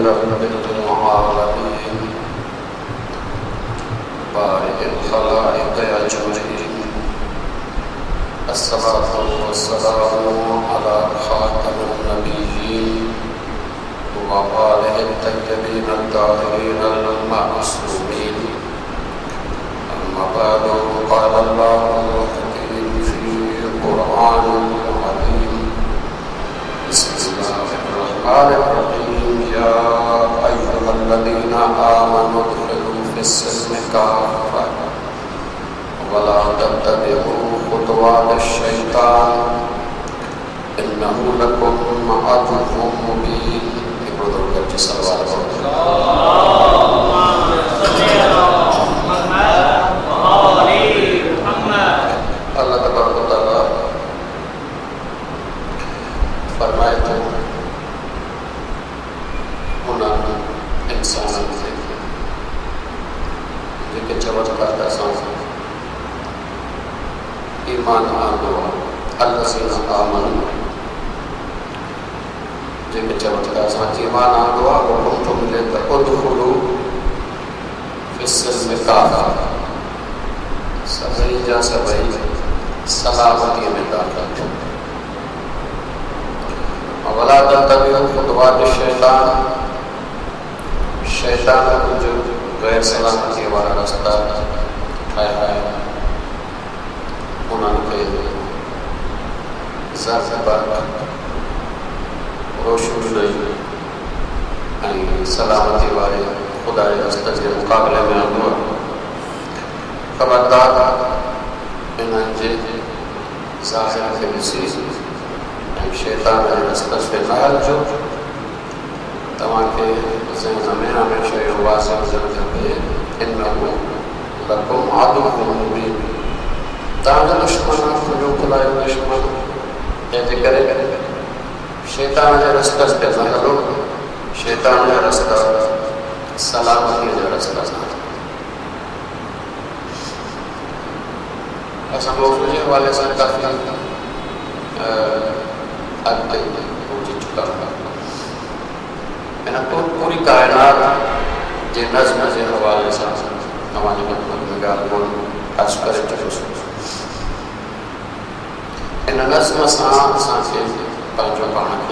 رب العالمين بارئ الخلائق أجمعين الصلاة والسلام على خاتم النبيين وآله الطيبين الطاهرين المعصومين أما بعد قال الله الحكيم في القرآن العظيم بسم الله الرحمن الرحيم يا أيها الذين آمنوا ادخلوا في السلم كافة ولا تتبعوا خطوات الشيطان إنه لكم عدو مبين. اللہ تبارک و تعالیٰ فرمائے تو انہوں انسان سے جن چوت کرتا سان ایمان آندو اللہ سے آمن جن چوت کا سان ایمان آندو حکم تو ملے تو ادخلو فی السلم کافہ سبھی جا سبھی سلامتی میں داخل ولا تتبعوا خطوات الشیطان شیطان کو جو غیر سلامتی والا راستہ ٹھہرایا ہے انہوں نے ذات پر روشنی نہیں سلامتی والے خدا راستہ کے مقابلے میں ہوا خبردار انہوں نے ظاہر کے نصیب شیطان کے رستہ سے نال جو تمام کے ذہن میں ہمیشہ یہ واضح نظر کرتے انہو لکم عدو مبین تاہم دشمن کو جو کھلائے دشمن کہتے کرے شیطان کے رستہ سے نال شیطان کے رستہ سلامتی کے رستہ سے ایسا موضوع کے حوالے سے کافی حد تک پہنچ چکا ہے تو پوری کائنات کے نظم کے حوالے سے ہماری خدمت میں گال بول عرض کرے چکے ان نظم سان کے پنجو پانا کے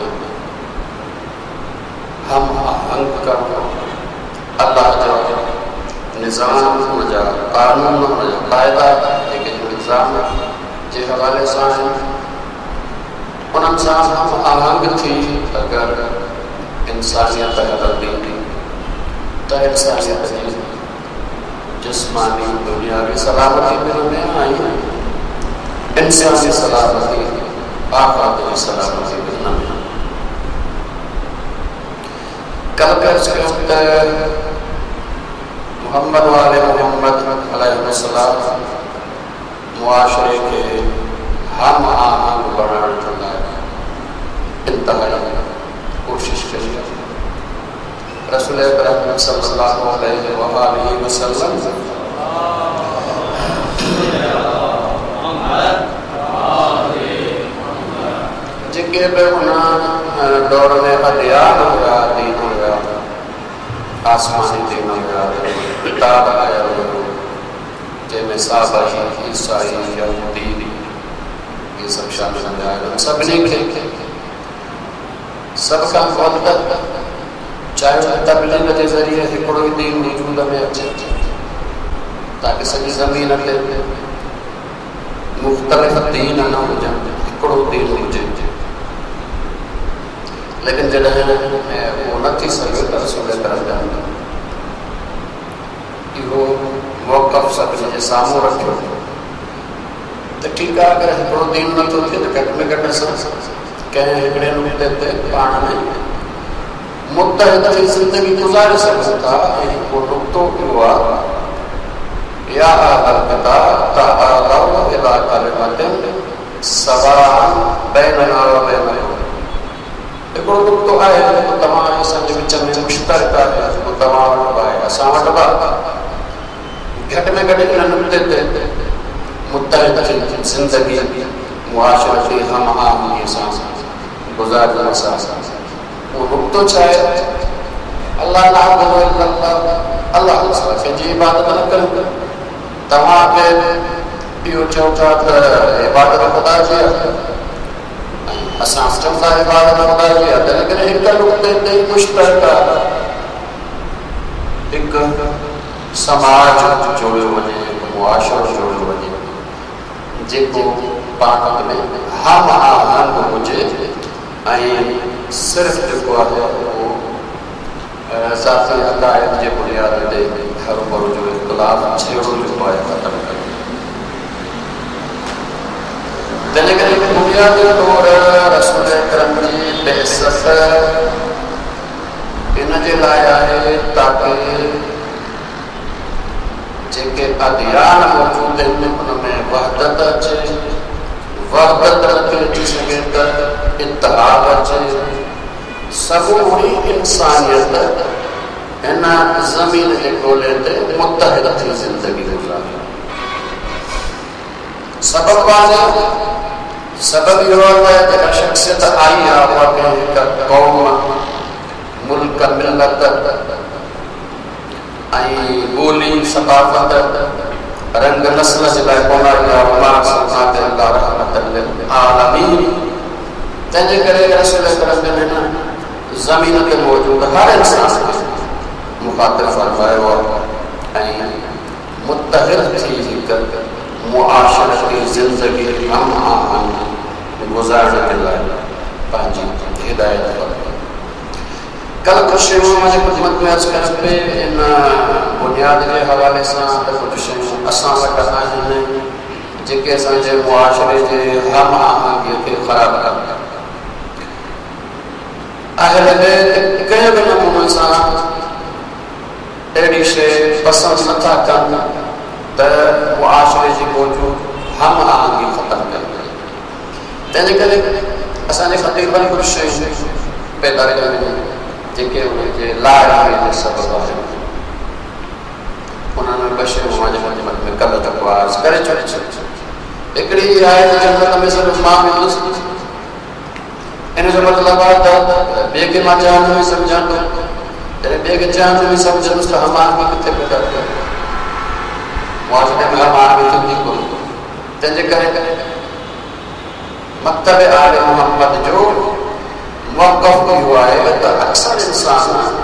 ہم آہنگ کر اللہ جو نظام ہو جا قانون ہو جا قاعدہ لیکن نظام کے حوالے سے انہوں سے ہم آہنگ تھی اگر انسانیت حدی تو انسانیت جسمانی دنیاوی سلامتی میں ہمیں آئی انسانی سلامتی آخرت سلامتی میں ہمیں کل کر کے محمد والے محمد علیہ السلام معاشرے کے ہم آہنگ بڑھانے چلا ہے انتہائی کوشش کری رسول اکرم صلی اللہ علیہ وآلہ وسلم جنگے پہ انہاں دور میں ادیان ہو گیا دین ہو گیا آسمانی دین ہو گیا کتاب آیا ہو جن میں صحابہ عیسائی یہودی یہ سب شامل ہو جائے گا سب نے سب کا مدد چاہے تبلیغ کے ذریعے ہکڑو دین وجود میں اچھے تاکہ سجی زمین لے مختلف دین نہ ہو جائے ہکڑو دین ہو جائے لیکن جڑے وہ نہ تھی سکے رسول کرم جانا یہ موقف سب نے سامنے رکھو تو ٹھیک ہے اگر ہکڑو دین نہ تو تھے تو گھٹ میں گھٹ کہیں ہکڑے نو دیتے پانا نہیں متحد کی زندگی گزار سکتا ہے وہ نقطوں ہوا یا اہل کتاب تعالوا الی کلمۃ سواء بیننا و بینکم ہکڑو نقطو ہے تو تمام سمجھ وچ میں مشترک ہے تو تمام ہے اساں وٹ با گھٹ میں گھٹ نہ دیتے متحد کی زندگی معاشرتی ہم آہنگی سان گزار وہ نقطہ چاہے اللہ نعبد الا اللہ، اللہ سوا کنहिंजी عبادت न करियो। तव्हांखे इहो चओ था त इबादत ख़ुदा जी आहे, असां चऊं था इबादत ख़ुदा जी आहे, लेकिन हिकु नुक़्ते ते मुश्तरक हिकु समाज जोड़ियो वञे, हिकु मुआशरो जोड़ियो वञे जेको पाण में हम आहंग हुजे ऐं सिर्फ़ु जेको आहे उहो ज़ाती अक़ाइद जे बुनियाद ते हर भरू जो इख़्तिलाफ़ छेड़ो जेको आहे ख़तमु करे। तंहिंजे करे बुनियादी तौर रसूल अकरम जी बिअसत इन जे लाइ आहे ताकि जेके अदियान मौजूद आहिनि उन में वहदत अचे, वहदत नथी अची सघे त इत्तिहाद अचे, समूरी इंसानियत हिन ज़मीन जे ॻोल्हे ते मुतहिद थी ज़िंदगी गुज़ारे। सबब वाज़ेह, सबब इहो आहे त जेका शख़्सियत आई आहे उहा कंहिं हिकु क़ौम, मुल्क, मिलत ऐं ॿोली, सक़ाफ़त, रंग, नस्ल जे लाइ कोन आई आहे। वमा अरसलनाका इल्ला रहमतन लिल आलमीन। तंहिंजे करे रसूल अकरम जन हिन ज़मीन ते मौजूद हर इंसान खे मुख़ातिब फरमायो ऐं मुतहिद थी हिकु मुआशरती ज़िंदगी हम आहंग गुज़ारण जे लाइ पंहिंजी हिदायत फरमाई। कल कुझु शयूं मुंहिंजी ख़िदमत में अर्ज़ु करण पे इन बुनियाद जे हवाले सां त कुझु शयूं असां वटि आहिनि जेके असांजे मुआशरे जे हम आहंगीअ खे ख़राबु कनि। अहल बैत कंहिं बि नमूने सां अहिड़ी शइ पसंदि नथा कनि त मुआशरे जी मौजूद हम आहंगी ख़तमु करे। तंहिंजे करे असांजे ख़तीबनि कुझु शयूं पैदा कयूं जेके उनजे लाइ जे सबब आहिनि। उन्हनि में ॿ शयूं मुंहिंजे ख़िदमत में कल्ह तक अर्ज़ु करे छॾी। हिकिड़ी आहे त जन्नत में सिर्फ़ु मां वेंदुसि, इन जो मतिलबु आहे त ॿिए खे मां जहन्नमी सम्झां थो, जॾहिं ॿिए खे जहन्नमी सम्झंदुसि त हमाम किथे पैदा कयो, मुआशरे में हमाम थींदी कोन। तंहिंजे करे मकतब आले मोहम्मद जो मौक़िफ़ इहो आहे त अक्सर इंसान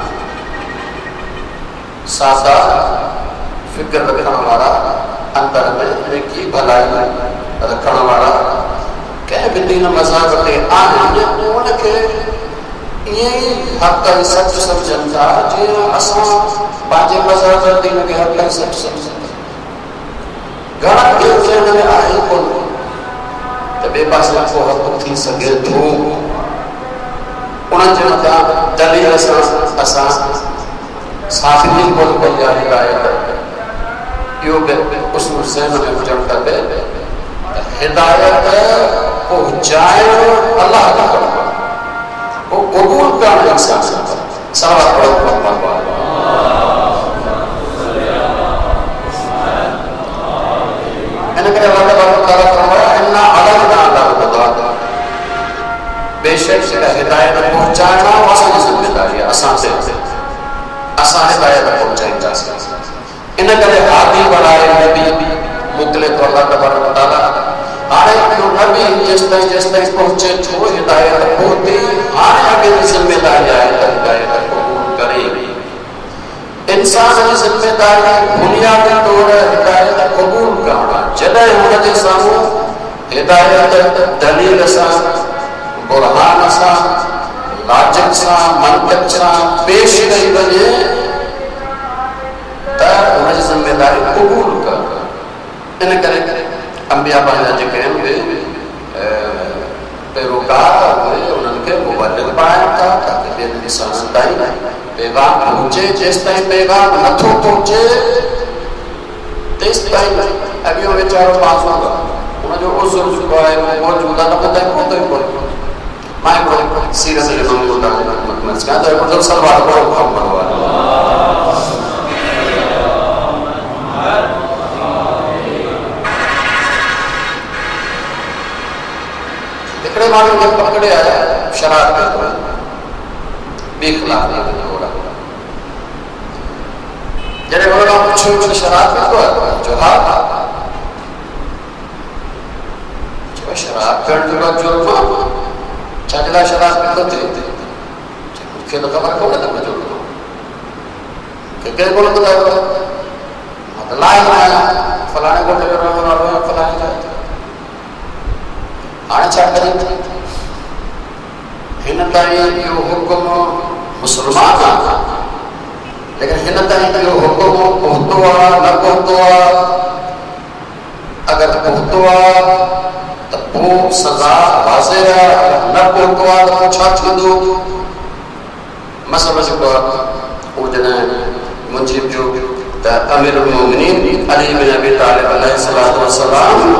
सादा फ़िक्र रखण वारा, अंदर में नेकी भलाई रखण वारा कंहिं बि दीन मज़हब ते आहिनि, उनखे ईअं ई हक़ ऐं सच सम्झनि था जीअं असां पंहिंजे मज़हब दीन खे हक़ ऐं सच सम्झनि था। घणा इहो ज़हन में आहे कोन त ॿिए पासे को हक़ थी सघे थो, उन्हनि जे मथां दलील सां असां साफ़ी कोन कई आहे हिदायत। इहो बि उसूल ज़हन में हुजणु खपे त हिदायत पहुचाइण अलाह जो कमु आहे, पोइ क़बूल करणु इंसान जो कमु आहे। सवाल पढ़ो इन करे अल्लाह ताला फरमाया इन्ना अलैना लहुदा, बेशक जेका हिदायत पहुचाइण आहे असांजी ज़िम्मेदारी आहे, असां हिदायत पहुचाईंदासीं। इन करे हादी बणाए नबी मोकिले थो अल्लाह तबारक व तआला। हाणे इहो नबी जेसिताईं पहुचे थो हिदायत पहुती, हाणे अॻे जी ज़िम्मेदारी आहे त हिदायत क़बूल करे। इंसान जी ज़िम्मेदारी बुनियादी तौर हिदायत क़बूल करणु आहे। जॾहिं हुनजे साम्हूं हिदायत दलील सां, बुरहान सां, लाजिक सां, मंतिक़ सां पेश कई वञे त हुनजी ज़िम्मेदारी क़बूल करणु। इन करे अंबिया पंहिंजा जेके आहिनि पैरोकार हुए, उन्हनि खे मुबल्लिग़ बणाइनि था ताकि ॿियनि इंसाननि ताईं पैगाम पहुचे। जेसिताईं पैगाम नथो पहुचे तेसिताईं अॻियो वीचारो माज़ूर आहे, हुनजो उज़ुर जेको आहे उहो मौजूदु आहे, न ॿुधाए पवंदो ई कोन्हे। मां हिकिड़ो सीरत जे नमूने तव्हांजे कयां त हिकिड़ो सलवार पढ़ो मुहम्मद वारो। हिकिड़े माण्हू खे पकड़े आया शराब पियो ॿी ख़िलाफ़ جڑے بولنا پوچھو شراب میں تو جو شراب پینے جو جرم چاچلا شراب پیتے تھے مجھے تو خبر کون ہے میں جرم کہ بولو بتاؤ لائے آیا فلانے کو فلانے جائے آنے چاہ کریں ہن تائیں یہ حکم مسلمان آنا لیکن ہن تائیں یہ حکم پہتوا نہ پہتوا اگر پہتوا تو وہ سزا واضح ہے نہ پہتوا تو چھا چھندو مسئلہ جو وہ جنہیں منجیب جو امیر المومنین علی بن ابی طالب علیہ السلام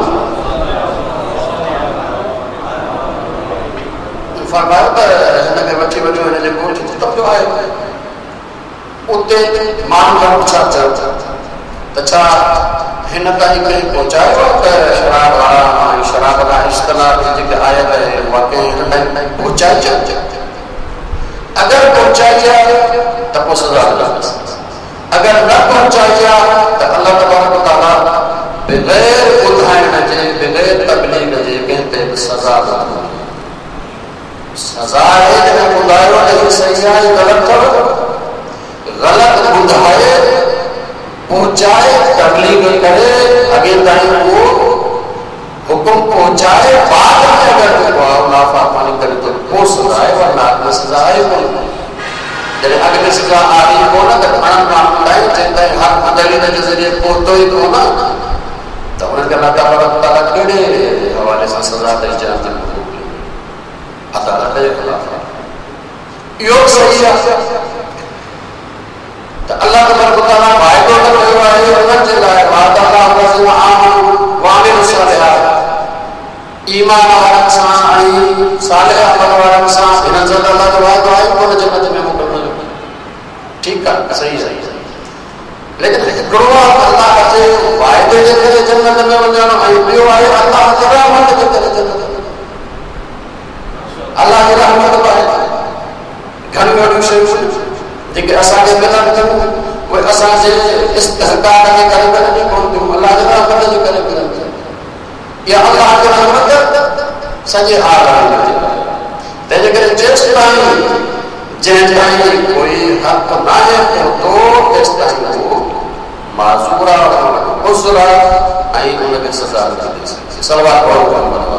فرمایا ہن کے بچے بچو ہن جے کوٹ تب جو آئے اتے مان کا پوچھا تچا ہن تائیں کہیں پہنچائے شراب حرام شراب کا اجتناب جے آیت ہے واقعی ہن تائیں پہنچائے اگر پہنچائے جائے تو وہ سزا اللہ اگر نہ پہنچائے جائے تو اللہ تبارک و تعالیٰ بغیر بدھائن جے بغیر تبلیغ جے کہتے سزا دے سزا ہے جنہیں بدھائیو نہیں صحیح ہے غلط غلط بدھائے پہنچائے تبلیغ کرے اگے تائیں وہ حکم پہنچائے بعد میں اگر وہ نافرمانی کرے تو وہ سزا ہے ورنہ اگے سزا ہے جب اگے سزا آ رہی کو نہ تو کھانا کام لائے جنہیں ہر مدلین کے ذریعے پہنچو ہی کو نہ تو انہوں نے اللہ تعالیٰ کیڑے حوالے سے سزا دے جاتے ہیں عدالت کے خلاف یہ صحیح ہے تو اللہ تبارک و تعالیٰ وعدہ کرے ہے انہاں جے لائے وعدہ الذین آمنوا وعملوا الصالحات ایمان والے انسان صالح عمل والے انسان انہاں جے اللہ جو وعدہ ہے کو جنت میں مقرر ٹھیک ہے صحیح ہے لیکن گروہ اللہ کے وعدے دے کرے جنت میں وجانا ہے بیو ہے اللہ کی رحمت دے کرے جنت اللہ کی رحمت ہے گھر گھر شے جے اساں دے ملن تے وہ اساں دے استحقاق دے کرے نہیں کون اللہ کی رحمت دے کرے یا اللہ کی رحمت سجے آ رہی ہے تے جے جس طرح جن تائیں کوئی حق نہ ہے تو اس تائیں وہ معذورہ اور عذرہ آئی انہیں بھی سزا دے سکتے صلوات پڑھو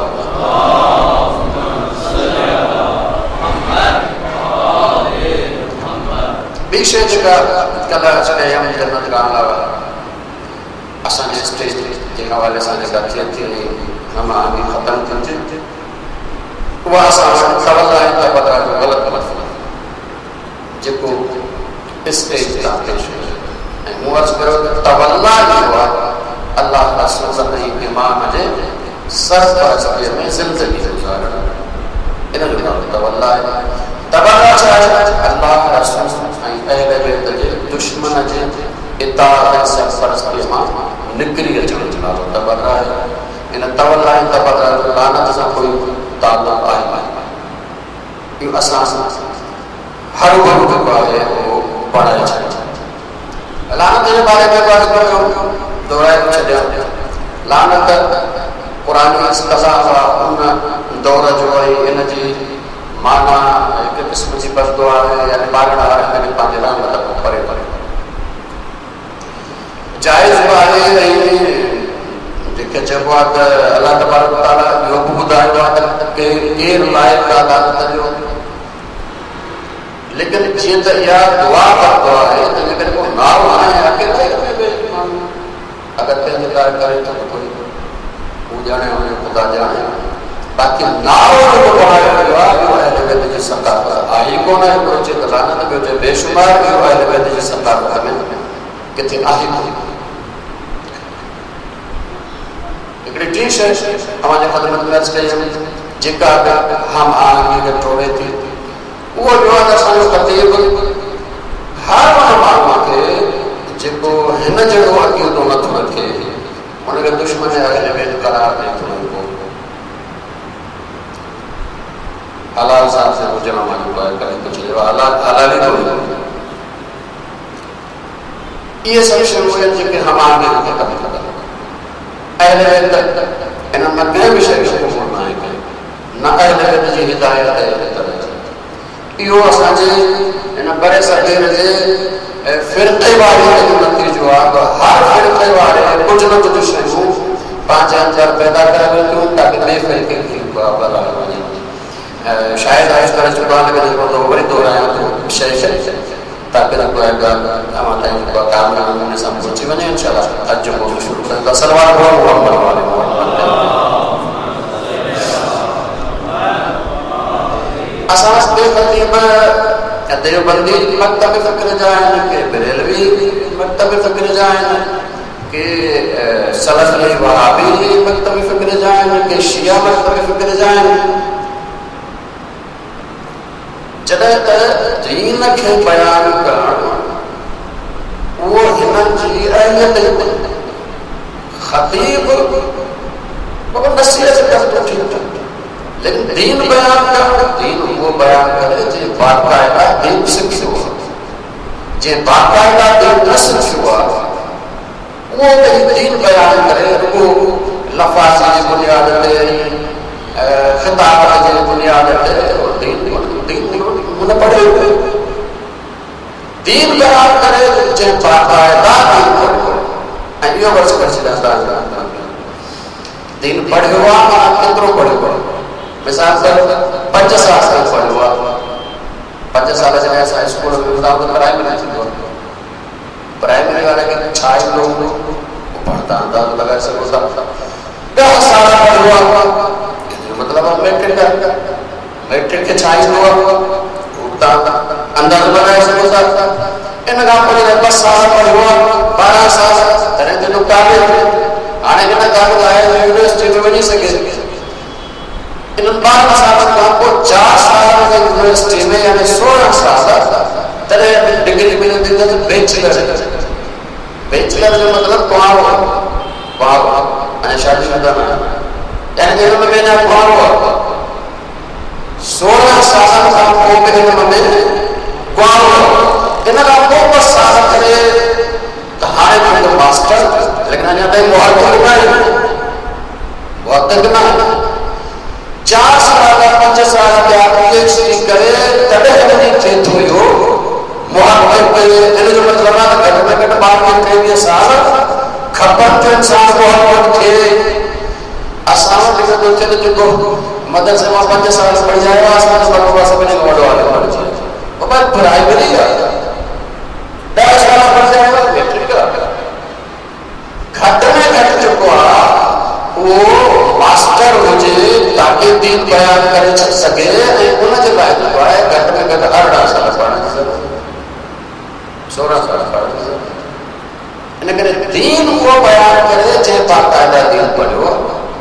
بیشے جگہ کلا چلے ہم جنت کا علاوہ اساں جس اسٹیج کے حوالے سے جگہ تھی ہم آگے ختم کرتے وہ اساں سوال ہے تو پتہ غلط مطلب جب اس اسٹیج کا پیش ہے موعظ کرو تولا ہوا اللہ رسول صلی امام جے سر پر میں زندگی گزارنا انہاں جو تولا ہے تولا چاہے اللہ رسول اہل بیت جے دشمن جے اطاعت سے فرض امام نکری اچھا جناب تبرہ ہے ان تولا ہے تبرہ لعنت سے کوئی تعلق آئی یہ اساس ہر وقت جو ہے وہ پڑھائی چاہیے لعنت کے بارے میں بات کروں دورائے چلے لعنت قرآن استضافہ ان دورہ جو ہے ان جی مانا ایک قسم کی بد دعا ہے یعنی پاگڑا ہے کہ پانچ لعنت پڑے پڑے جائز بارے نہیں کہ جب وقت اللہ تبارک و تعالیٰ یہ بودائے کہ غیر لائق کا لعنت جو لیکن جی تو یہ دعا کا دعا ہے تو لیکن وہ نام آئے اکیلے اگر کہیں دعا کرے تو کوئی وہ جانے ہوئے خدا جانے باقی نام جو دعا ہے دعا جو ہے لگے جی ثقافت آئی کون ہے کوئی چیز لعنت جو ہے بے شمار جو ہے لگے جی ثقافت میں کتنی آئی کون ایک ٹیش ہے ہمارے خدمت میں اس کے جکا ہم آنگی کے ٹوڑے تھی وہ جو ہے سانو خطیب ہر مہمان کے جب ہن جڑو عقیدو نہ تو رکھے ان کے دشمن اہل بیت قرار دے تو ان کو حلال صاحب سے مجھے معلوم ہے کرے تو چلے حلال ہی کوئی یہ سب شروع ہے کہ ہم آگے کے قبل قدر اہل بیت انہاں مکہ بھی شریف کو فرمائے کہ نہ اہل بیت جی ہدایت اہل طرح یہ اساں جی انہاں بڑے صغیر جے فرقے والے جو نتیجو آ ہر فرقے والے کچھ نہ کچھ شروع پانچ انجار پیدا کرے کیوں تاکہ بے فرقے کی بابا شاید آج طرح چکانے کے لئے تو بڑی دور آیا تو شیخ تاکہ نہ کوئی گا ہمارا ان کا کام نہ نے سب پوچھی بنے انشاءاللہ اج جو شروع کریں گا صلوات محمد علیہ محمد اساس بے خطیب دیوبندی مکتب فکر جائیں کہ بریلوی مکتب فکر جائیں کہ سلفی وہابی مکتب فکر جائیں کہ شیعہ مکتب فکر جائیں جڏهن ته دین کي بیان ڪرڻ اهو هنن جي اهميت خطيب وہ نصيحت کرتو ٹھیک لیکن دین بیان ڪرڻ دین وہ بیان ڪري جي باقاعده دین سکھيو جي باقاعده دين نہ سکھيو وہ دین بیان ڪري وہ لفظ جي بنياد تي خطاب جي بنياد تي دین انہیں پڑھے ہوئے دین بیان کرے جن باقاعدہ دین پڑھے یہ ورس کر چلا دین پڑھے ہوا کتروں پڑھے ہوا مثال پر 5 سال سے پڑھے ہوا 5 سال سے ایسا اسکول میں مطابق پرائمری تھی پرائمری والے کے چھائے لوگ پڑھتا انداز لگا ایسا ہوتا 10 سال پڑھے ہوا مطلب میٹرک کے چھائے ہوا انداز بنائے سکو ساتھ ان کا پڑھے 10 سال پڑھے ہوا 12 سال ترے دنوں کابے آنے کے نکال آئے یونیورسٹی میں بنی سکے ان 12 سال کا کو 4 سال میں یونیورسٹی میں یعنی 16 سال ترے ڈگری ملے دیتا تو بیچلر جو مطلب پاؤ یعنی شادی شدہ یعنی جنہوں میں نے پاؤ 16 سال کا کو میں قوم ان کا کو سال کرے ہارے کو ماسٹر لیکن انا تے محقق نہیں محقق نہ 4 سال کا 5 سال کے پی ایچ ڈی کرے تبے نہیں تھے تو یو محقق ان جو مطلب ہے کہ بعد میں 23 سال خبر تے انسان محقق تھے اساں کے تو چلے جو مدد سے 5 سال پڑھ جائے گا اساں کو بڑا سب نے موڈ والے پڑھ جائے وہ بات پرائمری ہے 10 سال پڑھ جائے گا میٹرک کا گھٹ میں گھٹ چکا وہ ماسٹر ہو جائے تاکہ دین بیان کرے چک سکے انہیں جو لائے جو ہے گھٹ میں گھٹ 18 سال پڑھنے کی ضرورت 16 سال پڑھنے کی ضرورت انہیں دین کو بیان کرے جے باقاعدہ دین پڑھو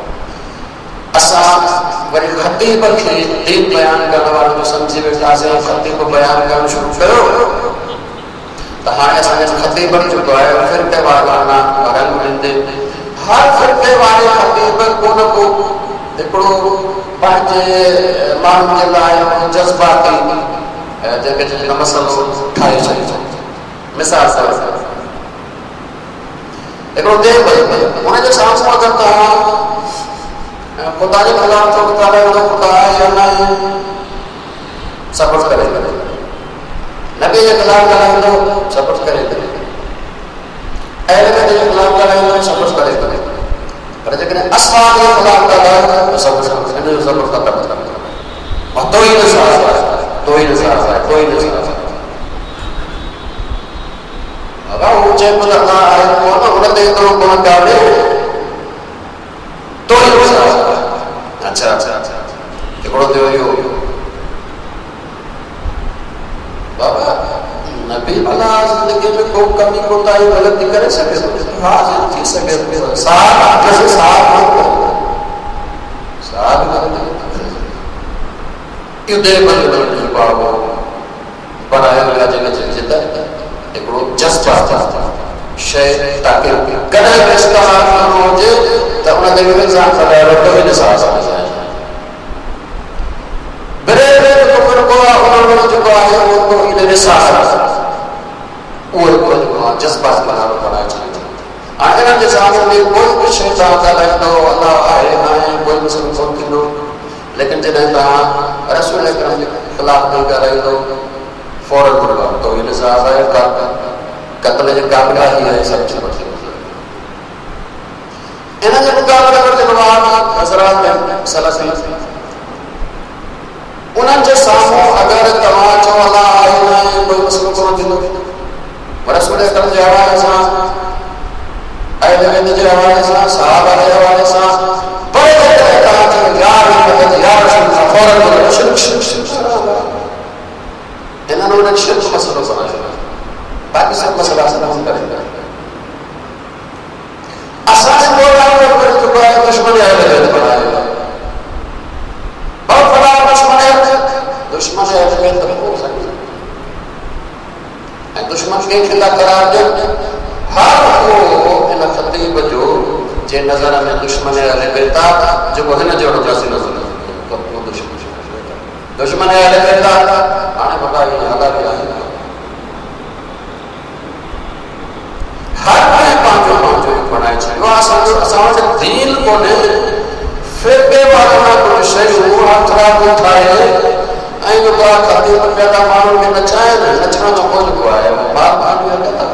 اساں وری خطیب کے دین بیان کرنے والوں کو سمجھے بیٹھا سے خطیب کو بیان کرنا شروع کرو تو ہاں اساں نے خطیب بن چکا ہے اور فرقے والا رنگ مندے ہر فرقے والے خطیب کو نہ کو ہکڑو پنहिंजे माण्हुनि जे लाइ जज़्बाती जेके जेका मसइलो ठाहे छॾियो मिसाल तौर हिकिड़ो देव हुनजे साम्हूं अगरि तव्हां खुदा जे ख़िलाफ़ थो ॻाल्हायो त खुदा आहे या न आहे सपोर्ट करे नबी जे ख़िलाफ़ ॻाल्हाईंदो सपोर्ट करे अहल जे ख़िलाफ़ ॻाल्हाईंदो सपोर्ट करे पर जेकॾहिं असहाब जे ख़िलाफ़ ॻाल्हायो त सपोर्ट हिन जो सपोर्ट ख़तमु थो तो ही नसाज़ आहे अगर वो चेक में लगा है वो ना उन्हें देख तो कौन डाले तो ही अच्छा देखो तो यो बाबा नबी वाला जिंदगी में कोई कमी कोताही गलती करे सके हाजिर थी सके साथ जैसे साथ ये दे बंद बाबा बनाया गया जगह जिंदा एकड़ो जज्बा था शय ताकि कदे इसका हाथ हो जाए तो उन दे में जान खड़ा रखो इन साथ आ बड़े बड़े तो पर को उन्होंने जो है वो तो इधर साथ वो को جذبات بنانا بنائے چاہیے آئین کے سامنے کوئی بھی شیطان کا لگتا ہو اللہ آئے آئے کوئی مسلم کون کی لو لیکن جنہیں تہاں رسول اکرم کے خلاف نہیں کر رہی ہو فوراً بڑھا تو یہ نظام ہے قتل جو کاملہ ہی ہے سب چیز بڑھتی انہاں جب مقابلہ کرتے بعد حضرات میں سلسل انہاں جو سامو اگر تمام جو اللہ آئے آئے کوئی مسلم کون کی لو رسول اکرم کے حوالے سے اہل بیت کے حوالے سے صحابہ کے حوالے سے بڑے بڑے کہا کہ یار مدد یا رسول اللہ فوراً شرک انہوں نے شرک مسئلہ بنایا باقی سب مسئلہ سے ہم کریں گے اساس پروگرام کر چکا ہے دشمن اہل بیت بنایا بہت بڑا دشمن بیت ہو سکتا ہے دشمن کے خلاف قرار دے ہر کو ان خطیب جو جے نظر میں دشمن اہل بیت جو وہ نہ جوڑ جاسی نظر دشمن اہل بیت آنے بڑا یہ حالا بھی آئے ہر کوئی پانچو ایک بنائے چھے وہ آسان دین کو نے فرقے والا کو شیعو ہتھرا کو اٹھائے این با خطیب پیدا مانو کے نچائے نچنا تو کوئی کو آئے وہ بات مانو ہے کہتا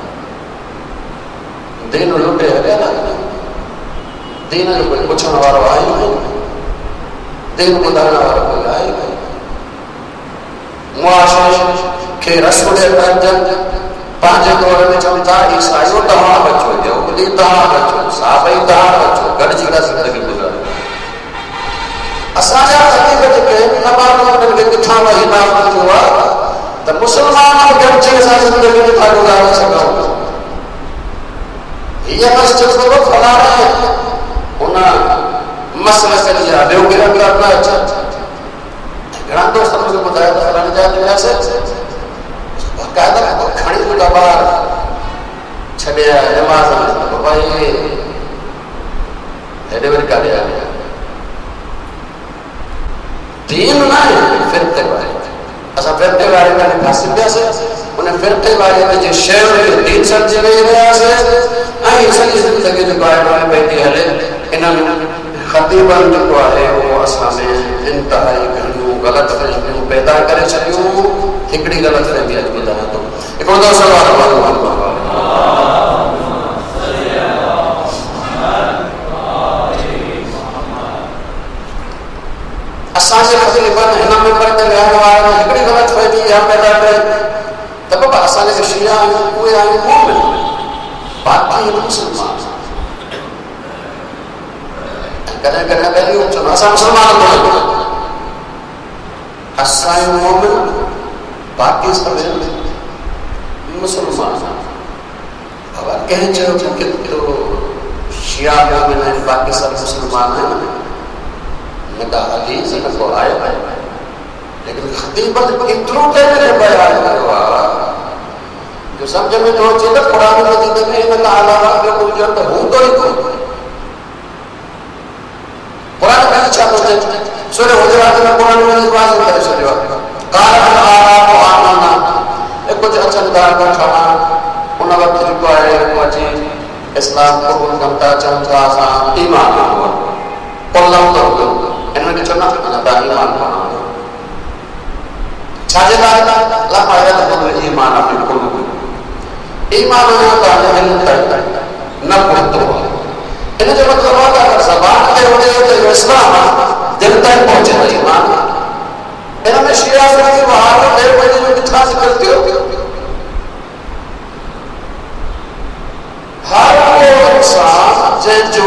دین لوٹے ہے نا دین جو کوئی پوچھنے والا آئی نہیں دین بدھانا والا کوئی آئی نہیں معاشر کے رسول اکرم پانچ دور میں چونتا عیسائیوں تہاں بچو یہودی تہاں بچو صحابی تہاں بچو گھڑ جگہ زندگی گزارے اساجا خطیب کے نمانوں نے کتھا وہی نام ہوا تو مسلمان گھڑ جگہ زندگی کتھا گزار سکتا یہ مسجد کو فلا رہے انہاں مسئلہ سے لیا دیو گرم کرنا اچھا گران دوست ہم کو بتایا تھا فلانے جائے دنیا سے باقاعدہ کو کھڑی کو دبار چھڑیا نماز بابا یہ ایڈیوری کا لیا دین نہ ہے فرقے بارے اصلا فرقے بارے میں نفاسب دیا سے انہیں فرقے بارے میں جو شہر جو دین سمجھے گئے دیا سے آئی سنی زندگی جو بارے میں بیٹی ہے انہوں خطیبان جو کو آئے وہ اصلا میں انتہائی گھنیوں غلط فہمیوں پیدا کرے چلیوں ہکڑی غلط فہمی اج بتایا تو ایک اور دو سوال اساں سے خطیبان ہنا میں پڑھتے رہنے والے ہکڑی غلط فہمی یہاں پیدا کرے تب بابا اساں سے شیعہ کوئی آئے مومن باقی مسلمان کرنے پہلی اچھا اسا مسلمان ہوئے اسائی مومن باقی سب مسلمان اگر کہیں چاہو کہ تو شیعہ مومن ہیں باقی سب مسلمان ہیں نکا حدیث نکو آئے لیکن خطیبت اتنوں کہنے بیان کروا جو سمجھ میں جو چیزیں قرآن مجید میں نکا علاوہ جو کوئی جرد ہوں تو ہی کوئی قرآن میں اچھا ہوتے سورہ حجرات میں قرآن میں واضح کرے سورہ قال الآراء آمنا ایک کچھ اچھا ندار کا کھانا انہا وقت جو ہے وہ اچھی اسلام قبول کرتا چاہتا آسان ایمان ہوا قل اللہ تو انہوں نے چلنا انہا ایمان ہونا چھاجے لائنا لا پائے تو ایمان اپنی قلوب ایمان ہونا تو ہمیں نہ پڑھتو انہیں جو مطلب ہوتا ہے زبان کے ہونے ہوتے جو اسلام دل تک پہنچے گا ایمان انہوں نے شیعہ سے کہ وہاں پر دیر پہلے جو کتنا سے کرتے ہو ہر وہ انسان جو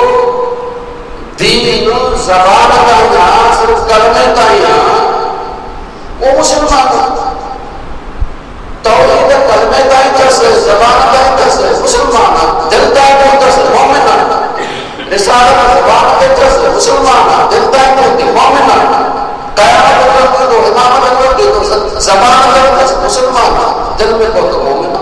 دین زبان کا یہاں صرف کرنے کا یہاں وہ مسلمان توحید کلمے کا ہی کس ہے زبان کا ہی کس ہے مسلمان دل کا ہی کس ہے مومن رسالت زبان کے کس ہے مسلمان دل کا ہی کس ہے مومن قیامت کرتے تو امامت کرتے تو زبان کا کس مسلمان دل میں کو تو مومن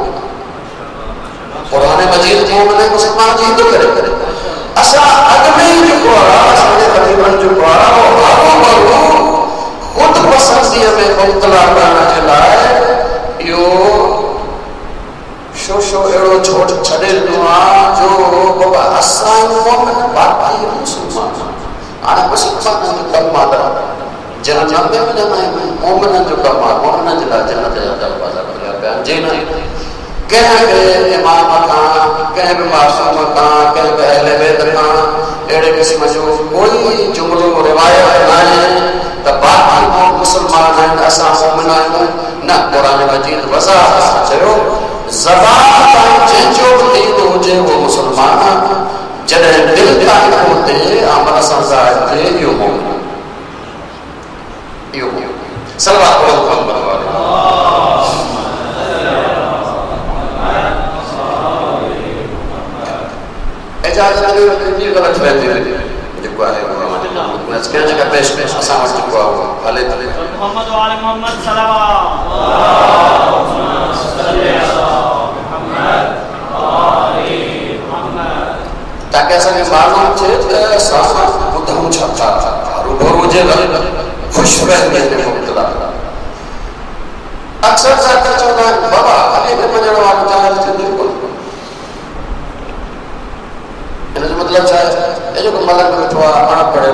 قرآن مجید مومن ہے مسلمان جی تو کرے اصلا اگمی جو قرآن اصلا قدیمن جو قرآن وہ آبو برو خود پسندی میں مبتلا کرنا چلائے یو اسلام مومن باقی مسلمان آنا مسلمان جو کم آدھا جنت میں جانا مومن جو کم آدھا مومن جلا جنت جا دروازہ کھلیا بیان جینا کہیں بھی امام کھاں کہیں بھی معصوم کھاں کہیں بھی اہل بیت کھاں ایڑے قسم جو کوئی جملوں روایت نہ ہے تو باقی مسلمان ہیں اساں مومن ہیں نہ قرآن مجید وضاحت چیو زبان تائیں جنجو دین ہوجے وہ مسلمان جنہیں دل تائیں ہوتے عمل سنظار تھے یوں مومن یوں صلوات محمد والے اجازت نہیں غلط فہمی ہے جو ہے میں اس کہنے کا پیش اساں وقت کو ہوا علی محمد و آل محمد صلوات تاکہ ایسا کہ معلوم چھے ساسا بدھوں چھتا روبرو جے خوش فہمی میں مبتلا اکثر ساتھ چاہتا ہے بابا علی میں منجڑ والا چاہتا ہے بالکل انہوں نے مطلب چاہے یہ جو ملک میں تھوا اڑا پڑے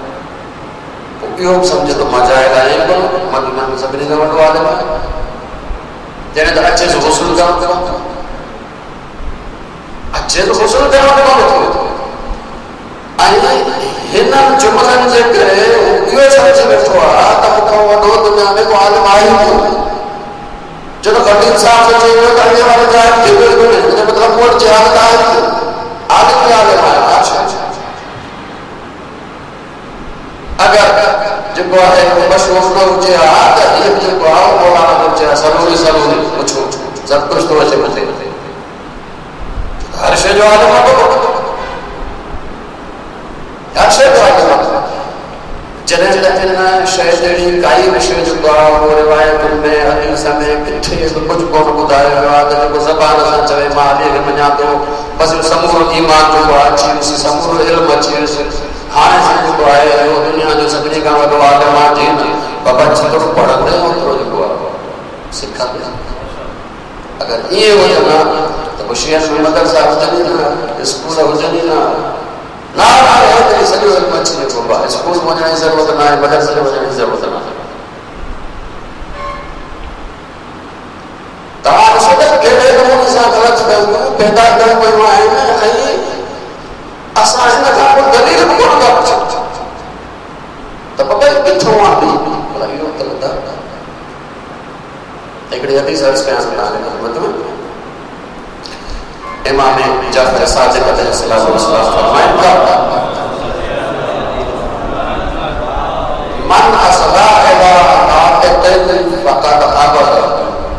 یہ سمجھے تو مجائے لائیں گا مدینہ میں سبنی کا وڈو آدم ہے جنہیں تو اچھے سے غسل کا اچھے تو غسل کا وڈو آئی ہنن جملن سے کرے یہ سمجھے بیٹھوا تم کو وڈو دنیا میں کو آدم آئی ہوں جو تو غلط انصاف سے چاہیے کرنے والے جائے دیگر دنیا مطلب موٹ جہاد آئی آدم بھی آدم آئی اچھا اگر جب ہے مشہور نہ ہوچے آتا یہ جب آؤ مولانا ہوچے سلوری پوچھو سب کچھ تو اچھے بتے ہر شے جو آدم آتا ہر شے جو آدم آتا جنہیں لیکن شہدری کائی وشے جو آؤ روایت میں حدیث میں کٹھے تو کچھ کون بدائے روایت جو زبان سے چوے مالی کے منیا تو بس سمور ایمان جو اچھی اسی سمور علم اچھی اسی ہاں سے جو آئے وہ دنیا جو سبنی کا وڈو آدم آجی بابا چھتر پڑھتے ہیں اترو جو سکھا دیا اگر یہ ہو جانا تو بشیئن میں مدرسہ ہو جانی نا اسکول ہو جانی نا نا ہے تیری سلیو علم اچھی ہے بابا اسکول ہو جانی ضرورت نہ ہے مدرسہ ہو جانی ضرورت نہ ہے تمام صدق کہتے ہیں کہ انسان غلط پیدا کر کوئی وہاں ہے اساں ان کا کوئی دلیل کون کا پوچھا تو بابا کتھوں آندی بلا یہ تلدا ایکڑی حدیث ہے اس کے اندر خدمت میں امام جعفر صادق علیہ السلام فرمائیں گا من اصلا الى عاقتن فقد ابر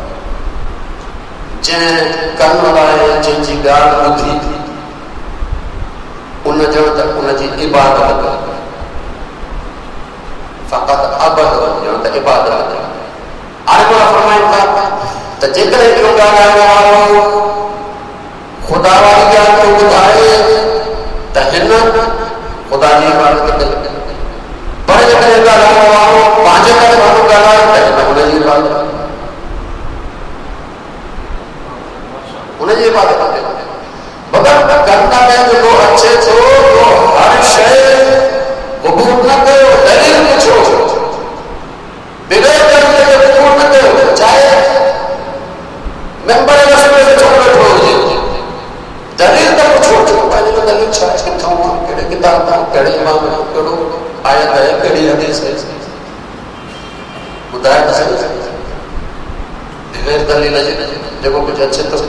جن کن لائے جن جی گال بدھی ان جو تک ان جی عبادت فقط عبد جو تک عبادت آنے کو فرمائیں گا تو جکر کیوں گانا ہے خدا والی جان کو بتائے تہن خدا جی عبادت کرے بڑے جکر گانا ہے پانچے کا بھانو گانا ہے تہن انہیں جی عبادت انہیں جی عبادت کرے مگر کرنا میں جو اچھے تو ہر شے قبول نہ کرو دلیل پوچھو بغیر کرنے کے قبول نہ کرو چاہے ممبر رسول سے چھوڑ بیٹھو دلیل نہ پوچھو پہلے میں دلیل چاہے کتھا ہوا کہڑے کتاب تھا کہڑے امام ہے کہڑو آیت ہے کہڑی حدیث ہے بتایا تو صحیح بغیر دلیل ہے جب کچھ اچھے تو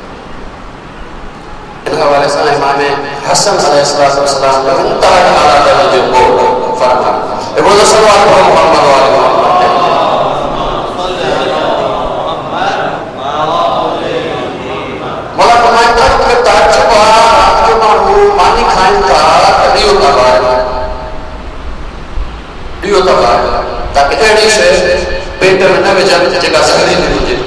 حوالے سے امام حسن علیہ السلام کا انتہا اعلیٰ درجے کو فرما ابو صلوات محمد علیہ مولا فرمائے تھا کہ تعجب جو مانو مانی کھائیں تھا ڈیو تبار تاکہ ایڈی شے پیٹ میں نہ وجہ جگہ سہری نہیں ہوجے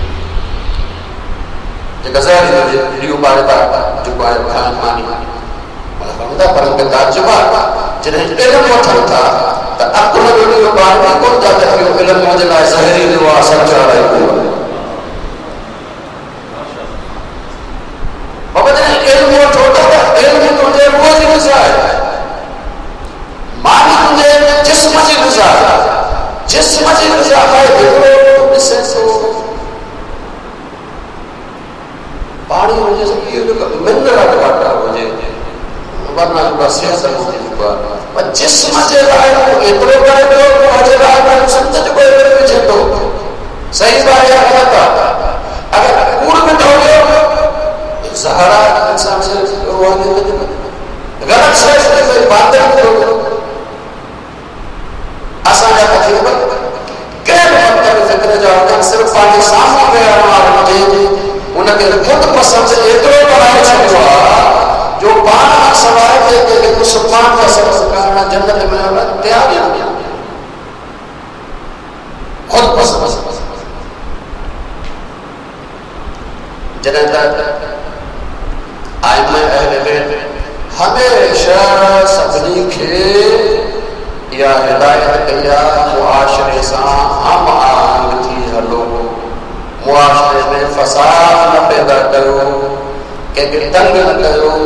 جگہ سہری نہیں ہوجے ڈیو بارے تا جو بارے کھائیں مانی مطلب پر کے تعجب جنہیں علم وٹھن تھا تو اکل ڈیو بارے میں کون جاتا ہے کہ علم مجھے لائے سہری جو اثر چاہ رہے ہو بابا جنہیں علم وٹھوتا تھا علم تو صحیح بات ہے غلط اگر کوڑ میں ہو گیا زہرا انسان سے روحانی غلط سے باتیں کرو آسان جاتا ہے کہہ مطلب فکر جاؤ صرف پانی سامنے پہ ہمارے ان کے خود پسند سے اتنے بڑھائی چھوڑا جو بات سوائے تھے کہ مسلمان کا سبب کرنا جنت میں ہونا تیار ہے خود پسند جنت آئمہ اہل بیت ہمیشہ سبنی کے یا ہدایت کیا معاشرے سے ہم آہنگ تھی ہلو معاشرے میں فساد نہ پیدا کرو کہ تنگ نہ کرو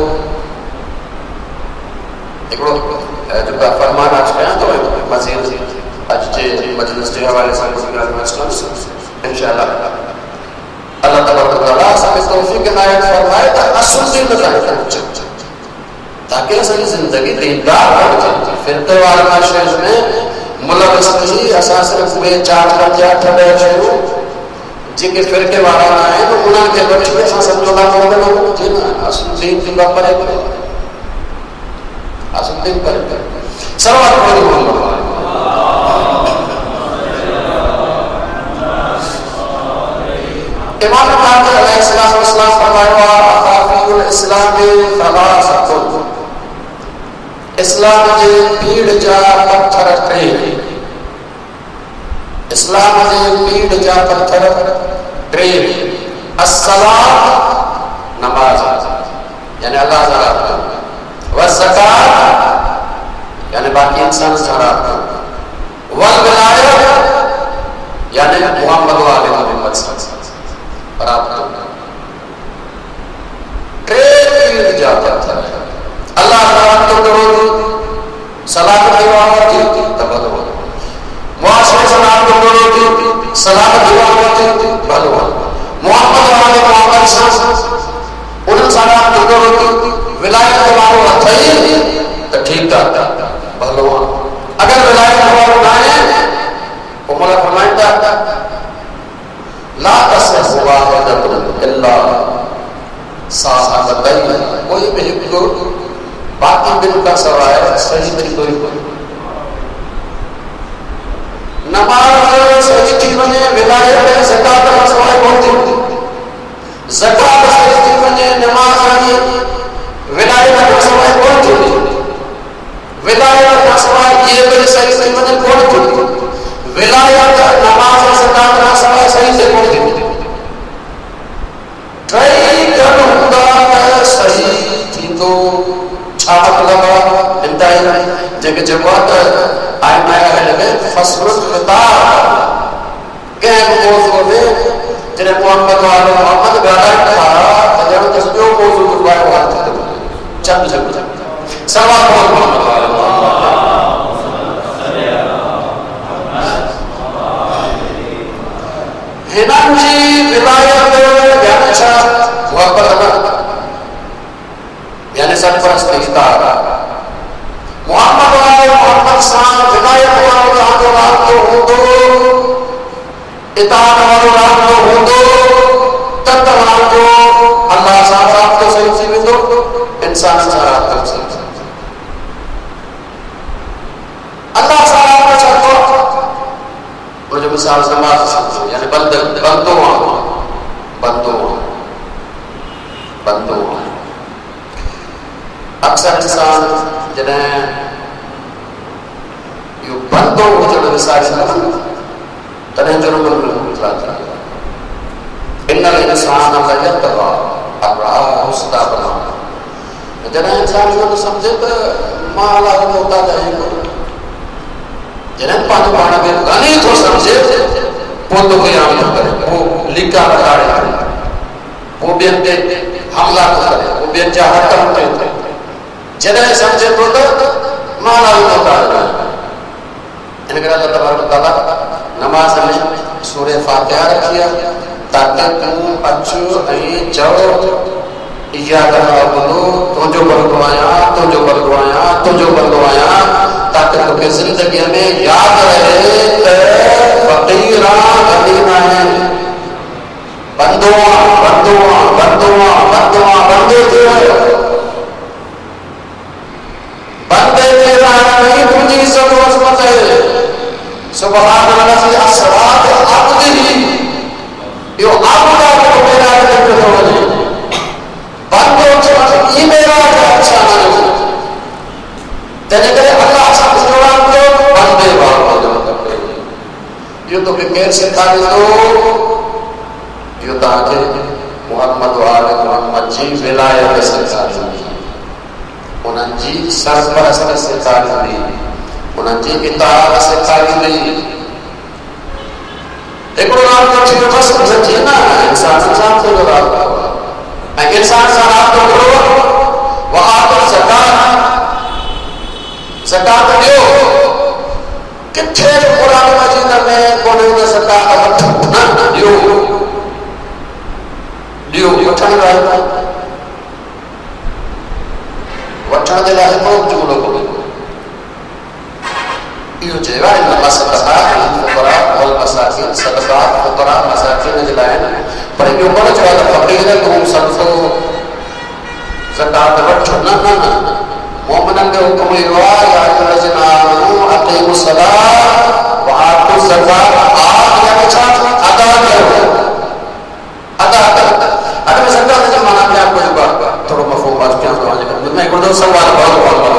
جو فرمان آج کیا تو مزید آج مجلس کے حوالے سے انشاءاللہ اللہ تبارک و تعالیٰ سب توفیق عنایت فرمائے تا اصل دین بتائے تاکہ اصلی زندگی دیندار ہو جائے فرقے والے معاشرے میں ملوث نہیں اساس میں چاٹ کا کیا ٹھڑے شروع جی کے فرقے والا نہ ہے تو انہاں کے بچے میں اساس جو نہ ہو گئے جی نا اصل دین کی بات پر ہے اصل دین پر صلوات محمد امام باقر علیہ السلام فرمایا اخافی الاسلام ثلاثۃ اسلام جے پیڑ جا پتھر ٹے اسلام جے پیڑ جا پتھر ٹے الصلاۃ نماز یعنی اللہ تعالی والزکات یعنی باقی انسان زکات والولایت یعنی محمد و آل محمد صلی اللہ علیہ وسلم برابر ٹریڈ جاتا تھا اللہ تعالیٰ تو کرو سلامت دیوانتی تبدو معاشرے سلام تو کرو سلامت دیوانتی بھلو محمد والے محمد صاحب انہوں سلام تو کرو ولایت تمہارو ہتھائی تو ٹھیک تھا بھلو اگر ولایت تمہارو نہ ہے وہ ملا فرمائندہ لا تصح واحدۃ الا صاحبتین کوئی بھی کو باقی بن کا سوائے صحیح طریقے کوئی نماز صحیح تھی ونے ولایت زکات کا سوائے کوئی تھی زکات صحیح تھی ونے نماز آئی ولایت کا سوائے کوئی تھی ولایت کا سوائے یہ بھی صحیح تھی ونے کوئی تھی ولایت نماز زکات کا سوائے صحیح سے کوئی تھی ٹرائی کروں گا صحیح تھی تو چھاپت لگا انتہائی جگہ جماعت آئین اہل میں فصل خطاب کہہ موضوع میں جنہیں محمد والے محمد گاڑا تھا جنہیں کس جو موضوع کروائے وہ آتے تھے چند جب سوال محمد والے محمد ہنان جی ولایت یعنی چھا محبت یعنی سرپرست اختیار محمد والے محمد صاحب ولایت والے آنگو رات کو ہوں دو اطاعت والے رات کو ہوں دو تب تمام جو اللہ صاحب رات کو صحیح سی دو انسان صاحب کو صحیح اللہ صاحب کو چھوڑ اور جو مثال نماز یعنی بندوں اکثر انسان جنہیں یہ بندوں کو جو مثال تنہیں جو نمبر میں مطلع ان الانسان اللہ یتبع ابراہ حسدہ بنا جنہیں انسان جو سمجھے تو مالا ہوتا جائے گا جنہیں پانی پانا کے غنی تو سمجھے وہ تو قیام نہ کرے وہ لکھا بتاڑے کرے وہ بین دے حملہ نہ کرے وہ بین جاہر کرتے تھے جنہیں سمجھے تو مالا ہوتا ہے انگر اللہ تبارک و تعالیٰ نماز میں سورہ فاتحہ رکھیا تاکہ تم اچھو این چاو ایاد نعبدو تو جو بردوایا تاکہ تو کہ زندگی ہمیں یاد رہے فقیران غنیمہ ہیں بندو تھے بندے تیرا نہیں تجھی سب عظمت ہے سبحان اللہ سے اسرات عبد ہی یہ عبد کو میرا ذکر ہو بندو چھ یہ میرا اچھا نہ تیرے کرے اللہ سب جوڑان کو بندے بابا یہ تو کہ سکھا دو یہ تاکہ محمد و آل محمد جی ولایت سکھا دی انہاں جی سرپرست سکھا دی انہاں جی اطاعت سکھا دی ایک نام کو چیز بس سمجھے نا انسان سے جو رابطہ ہوا انسان سے رابطہ کرو وہاں پر زکاة دیو کتھے جو قرآن مجید میں کونے زکاة نہ دیو وٹھن رہا وٹھن دے لائے بہت جملوں کو یہ جیوہ انما صدقات الفقراء والمساکین صدقات فقراء مساکین جلائیں پر یہ اوپر جو ہے فقیر ہے کہ ہم سب کو زکاة وٹھن نہ مومنن کے حکم ایوا یا الذین آمنوا اقیموا الصلاۃ وآتوا الزکاۃ آپ یا بچا ادا کرو اگر میں زکاة کا معنی میں آپ کو ایک بار تھوڑا مفہوم بات کیا تو میں ایک دو سوال بہت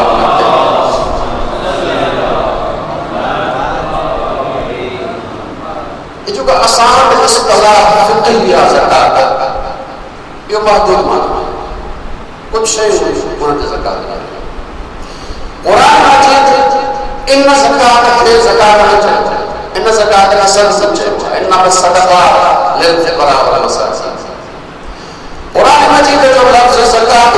یہ جو کہ آسان اصطلاح فقہیہ زکاة یہ محدود معنی کچھ شیء انہوں نے زکاة قرآن مجید ان زکاة کے زکاة نہ چاہتے ان زکاة کا سر سمجھے انما الصدقات للفقراء والمساکین قرآن مجید جو لفظ زکاة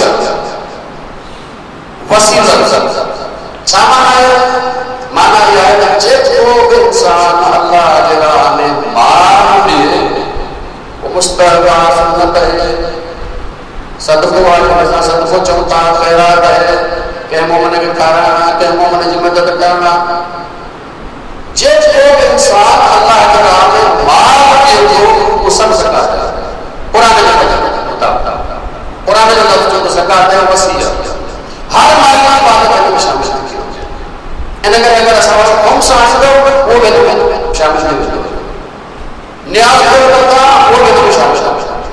وسیلہ چاہاں ہے معنی یہ ہے جب وہ انسان اللہ جلال نے مار دیے وہ مستحبہ سنت ہے صدقوں والے صدقوں چوتا خیرات ہے کہ مومن کے کھانا کہ مومن کی مدد کرنا جب وہ انسان اللہ جلال نے مار دیے تو وہ سب زکاة ہے قرآن قرآن جو لفظ جو زکاة ہے وسیع ہر مال کی عبادت میں شامل کی ہوتی ہے ان اگر سوال ہم سمجھ لو وہ بھی شامل نہیں ہوتی نیاز کرتا وہ بھی شامل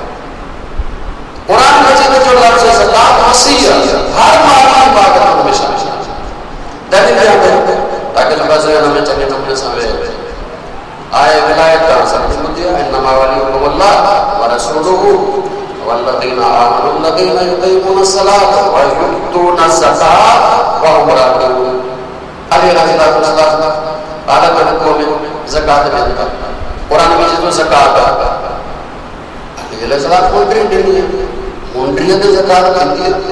قرآن مجید جو لفظ زکاة وسیع ہر مال کی عبادت میں شامل دلیل کیا ہے تاکہ لفظ ہمیں چلے نمبر سمجھے آئے ولایت کا سبب دیا انما ولیکم اللہ ورسولہ والذین آمنوا الذین یقیمون الصلاۃ ویؤتون الزکاۃ وهم راکعون علی رضی اللہ عنہ عادت کو میں زکات میں قرآن مجید میں زکات علی علیہ السلام کو دینی ہے منڈری کی زکات کرتی ہے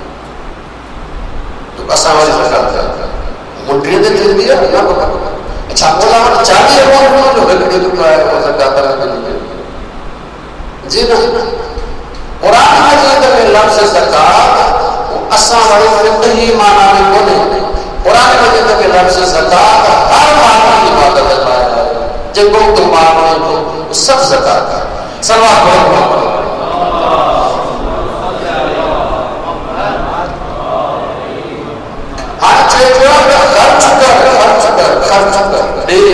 تو اساں والی زکات منڈری دے دی ہے نہ اچھا مولا چاہیے وہ جو ہے جو ہے زکات کرنی جی نہیں قرآن مجید میں لفظ زکات اساں والی فقہی معنی میں کونے قرآن مجید میں لفظ زکات ہر معنی کی عبادت ہے جب کو تم معنی کو سب زکات سلوات پڑھو ہر چیز خرچ کر دے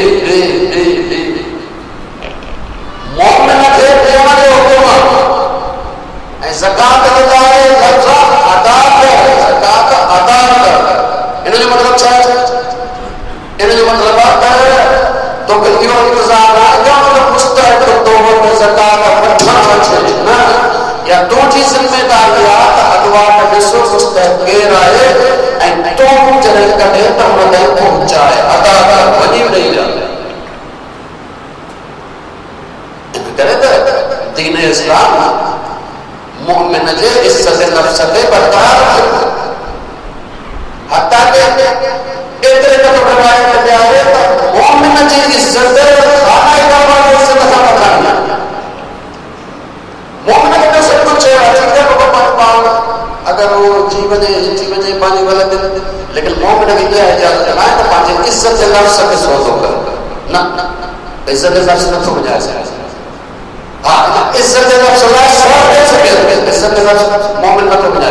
مومن کے دیوانے حکومت زکاة ادائے لفظ ادا کر زکاة ادا کر انہوں نے مطلب چاہتا ہے انہوں نے مطلب آتا ہے تو کلیوں انتظار آگا مطلب مستحق تو وہ زکاة پٹھانا چاہیے یا دو چیز ذمہ داریات ادوار نسو مستحق گیر آئے تو جنہیں کٹے تو مدد پہنچائے ادا کر وجیب نہیں جاتا دین اسلام مومن جے عزت نفس تے برقرار رکھو حتیٰ کہ اتنے کا تو روایت میں آئے مومن جے عزت خانہ کعبہ کی عزت نہ بکھانا مومن کے سب کچھ ہے عقیدہ کو پاؤں اگر وہ جی بجے پانی والا دن لیکن مومن کی کیا اجازت جمائے تو پانچ عزت نفس کے سوز ہو کر نہ عزت نفس نہ تو بجائے سے عزت نفس اللہ سوال دے سکے عزت نفس مومن نہ تو بجائے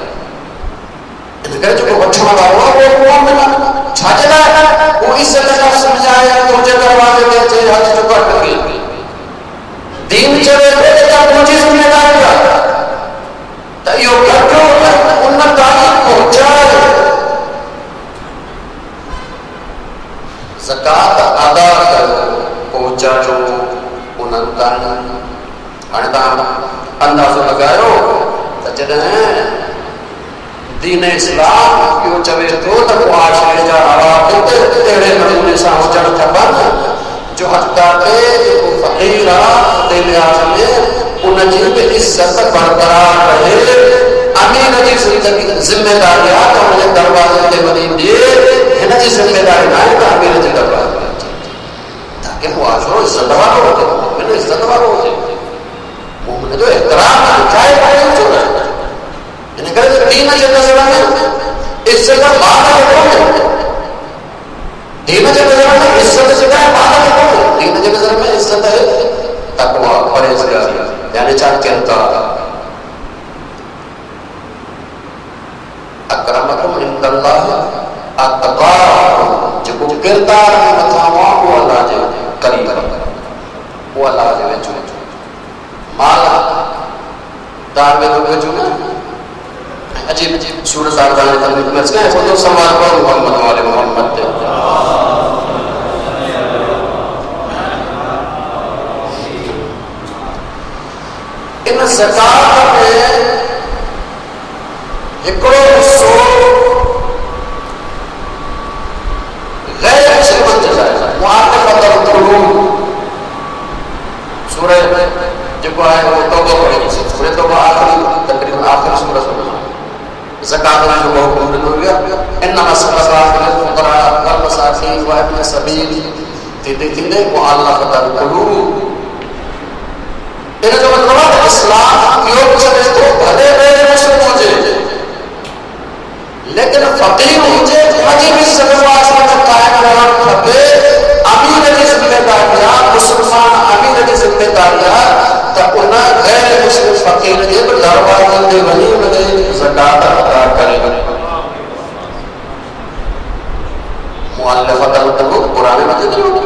انہیں جو بچھنا باروا وہ مومن چھاجنا ہے وہ عزت نفس بجائے تو جے دروازے دے چھے حج جو کر گئی دین چلے تو تا مجھے ذمہ داری ہے تا یہ گھٹو ان تعلیم پہنچائے زکات ادا کرو پہنچا جو انہن تائیں ہاں تا اندازو لگاयो تا جڏهن دین اسلام کیوں چوے تو تا معاشرے جا حوالات اہڑے نمونے سان ہوجڻ کپن جو حتیٰ کہ جو فقیر دے لحاظ میں ان جی بھی عزت برقرار رہے امیر جی زندگی ذمہ داری ہے تو انہیں دروازے تے وڑی دے ہن جی ذمہ داری نہ ہے امیر جی دروازے تاکہ معاشرو عزت وارو ہو مومن عزت وارو ہو مومن جو احترام چاہے پڑے چھوڑے ان کرے دین جے نظر میں عزت مانا ہے دین جے نظر میں عزت جگہ مانا ہے دین جے نظر میں عزت ہے تقوی پرہیزگاری یعنی چاہ کہتا اکرمکم عند اللہ اتقاکم جو کردار متھاواں وہ اللہ جے قریب وہ اللہ جے وچ مالا دار میں تو وچ نا عجیب سورۃ آل عمران میں ہے وہ تو سوال پر محمد والے محمد ان زکات میں ہکڑو حصو غیر مسلمان جائے معاطفۃ القلوب سورہ جو ہے وہ توبہ پڑھی سورہ توبہ آخری تقریباً آخری سورہ زکات میں جو حکم دیا ہو گیا انما الصدقات للفقراء والمساکین وابن السبیل تیندے معلقۃ القلوب ان جو مطلب اسلام کیوں چلے تو بھلے غیر مسلم ہو جائے لیکن فقیر ہو جائے حجی بھی سلواس میں قائم رہنا کھپے امیر کی ذمہ داریاں مسلمان امیر کی ذمہ داریاں تا انہیں غیر مسلم فقیر جب دروازے دے ولی انہیں زکات ادا کرے مؤلفۃ القلوب قرآن مجید میں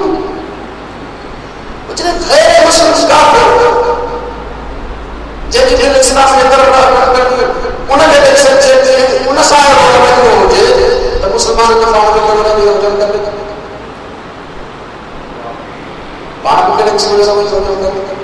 کچھ غیر مسلم کافر جب دل اسلام کے طرف انہیں دیکھ سکتے ہیں انہیں سارے روڈ میں ہو جائے تو مسلمان کا فاؤں کے طرف نہیں ہو جائے کرنے پاک کے لئے سمجھ سمجھ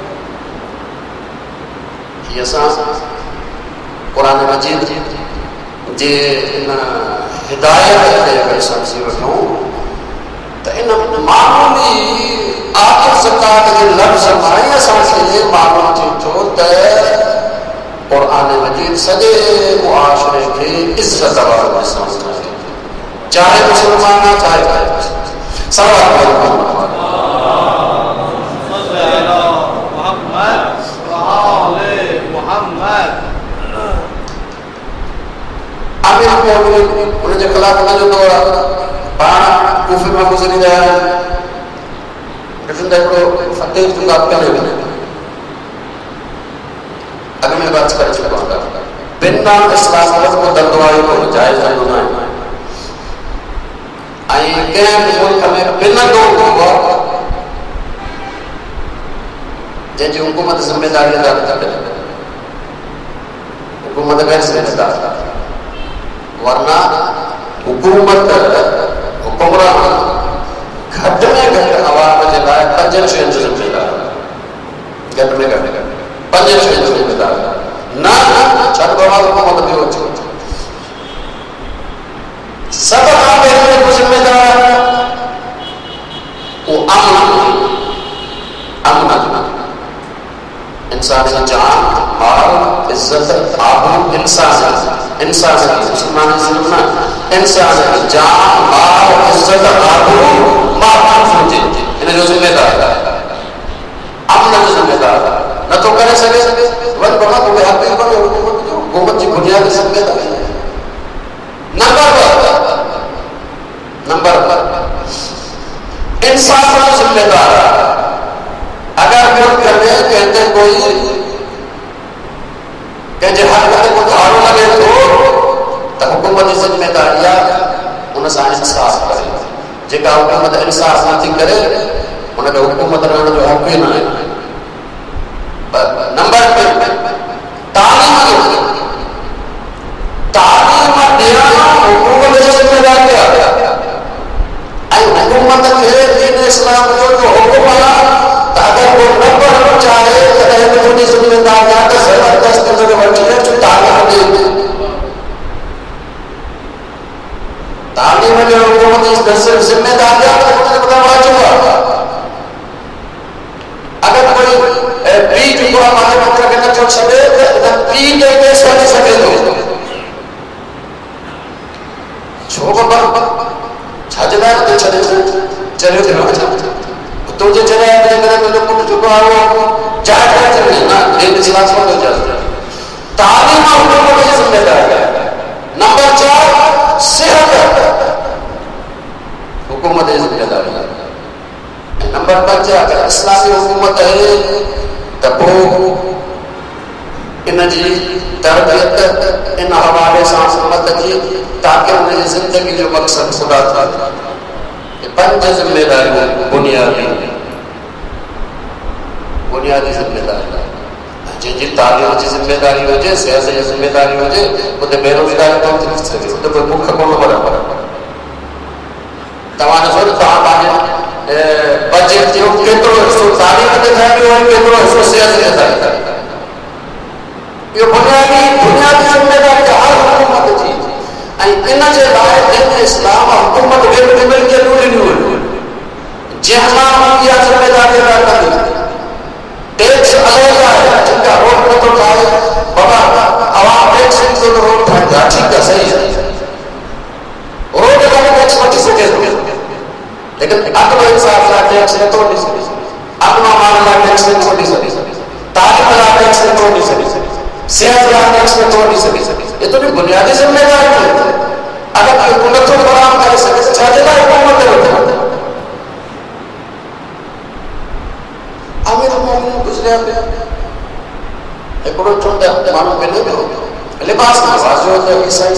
یہ ساں قرآن مجید جے ہدایت ہے اگر سمجھی وٹھوں تو ان معمولی آخر زکات کے لفظ مائیں سمجھے معلوم تھی تو قرآن مجید سجے معاشرے کی عزت وار سمجھنا ہے چاہے مسلمان نہ چاہے سوال محمد امیر مومنین انہیں جو خلاف نہ جو دورا پانا کوفے میں گزری رہا ہے لیکن دیکھو فتح جو آپ کرنے بنے اگر میں بات کر چکا ہوں بنا اسلام علیہ کو دردوائی کو جائز ہے ہونا ہے آئی کیم ملک میں بنا دو ہوا جن جی حکومت ذمہ داری ادا کرتے ہیں حکومت غیر ذمہ دار ورنہ حکومت حکمران گھٹ میں گھٹ عوام کے لائے پنجن شہن جو ذمہ دار گھٹ میں گھٹ پنجن شہن جو ذمہ دار نہ چھٹ بواد حکومت بھی ہو چکا سب آپ کو ذمہ دار وہ امن انسان جان مال عزت آبرو انسان مسلمان انسان جان مال عزت آبرو محفوظ ہوتے انہیں جو ذمہ دار امن جو ذمہ دار نہ تو کرے سکے ون بڑا تو حقیقت میں حکومت کی بنیادی ذمہ داری ہے نمبر انسان کا ذمہ دار اگر ملک میں کہتے ہیں जेका हुकूमत इंसाफ नथी करे उनखे हुकूमत रहण जो हक़ ई न आहे। नंबर 2 तालीम ॾियण हुकूमत जी ज़िम्मेदारी आहे ऐं हुकूमत खे दीन इस्लाम जो हुकुम आहे त अगरि को न पढ़णु चाहे तॾहिं बि उनजी ज़िम्मेदारी आहे त ज़बरदस्ती हुनखे वठी अचु तालीम ॾे। तालीम जो हुकूमत जी सिर्फ़ ज़िम्मेदारी आहे त हुनखे ॿुधाइणु वाजिबु आहे। अगरि कोई पीउ जेको आहे पंहिंजे पुट खे नथो छॾे त पीउ खे केस वठी सघे थो। छो बाबा छाजे लाइ नथो छॾे चरियो थियो न तुंहिंजे चरिया जे करे तुंहिंजो पुटु जेको आहे उहो जाइज़ करे न दीन इस्लाम थो चए। तालीम हुकूमत जी ज़िम्मेदारी आहे। नंबर 4 सिहत हुकूमत जी ज़िम्मेदारी आहे। नंबर 5 अगरि इस्लामी हुकूमत है त पोइ इन जी तरबियत इन हवाले सां उम्मत जी ताकि उनजी ज़िंदगी जो मक़सद ख़ुदा था। ये 5 ज़िम्मेदारियूं बुनियादी ज़िम्मेदारी जंहिंजी तालीम जी ज़िम्मेदारी हुजे सिहत जी ज़िम्मेदारी हुजे उते बेरोज़गारी कोन थी सघे उते कोई बुख कोन बराबरि। तव्हां ॾिसो त तव्हां पंहिंजे बजट जो केतिरो हिसो तालीम ते ठाहियो ऐं केतिरो हिसो सिहत ते ठाहियो। इहो बुनियादी ज़िम्मेदारी आहे हर हुकूमत जी ऐं इन जे लाइ दीन इस्लाम हुकूमत मिल के ॾिनियूं आहिनि जंहिं मां इहा ज़िम्मेदारी अदा कंदी। टैक्स अलॻि आहे जेका रोड नथो ठाहे बाबा अवाम टैक्स ॾींदो त रोड ठाहींदा ठीकु आहे सही आहे रोड लाइ टैक्स वठी सघे थो लेकिन अॻिलो इंसाफ लाइ टैक्स नथो वठी सघे। अॻिलो माल लाइ टैक्स नथो वठी सघे। तालीम लाइ टैक्स नथो वठी सघे। सिहत लाइ टैक्स नथो वठी सघे। ये तो बुनियादी ज़िम्मेदारी है। अगर कोई नथो बराम करे सघे त छाजे लाइ हुकूमत वठे। आमिर मोमिन गुज़रिया पिया हिकिड़ो चवंदा माण्हू मिले पियो लिबास वाज़ियो त ईसाई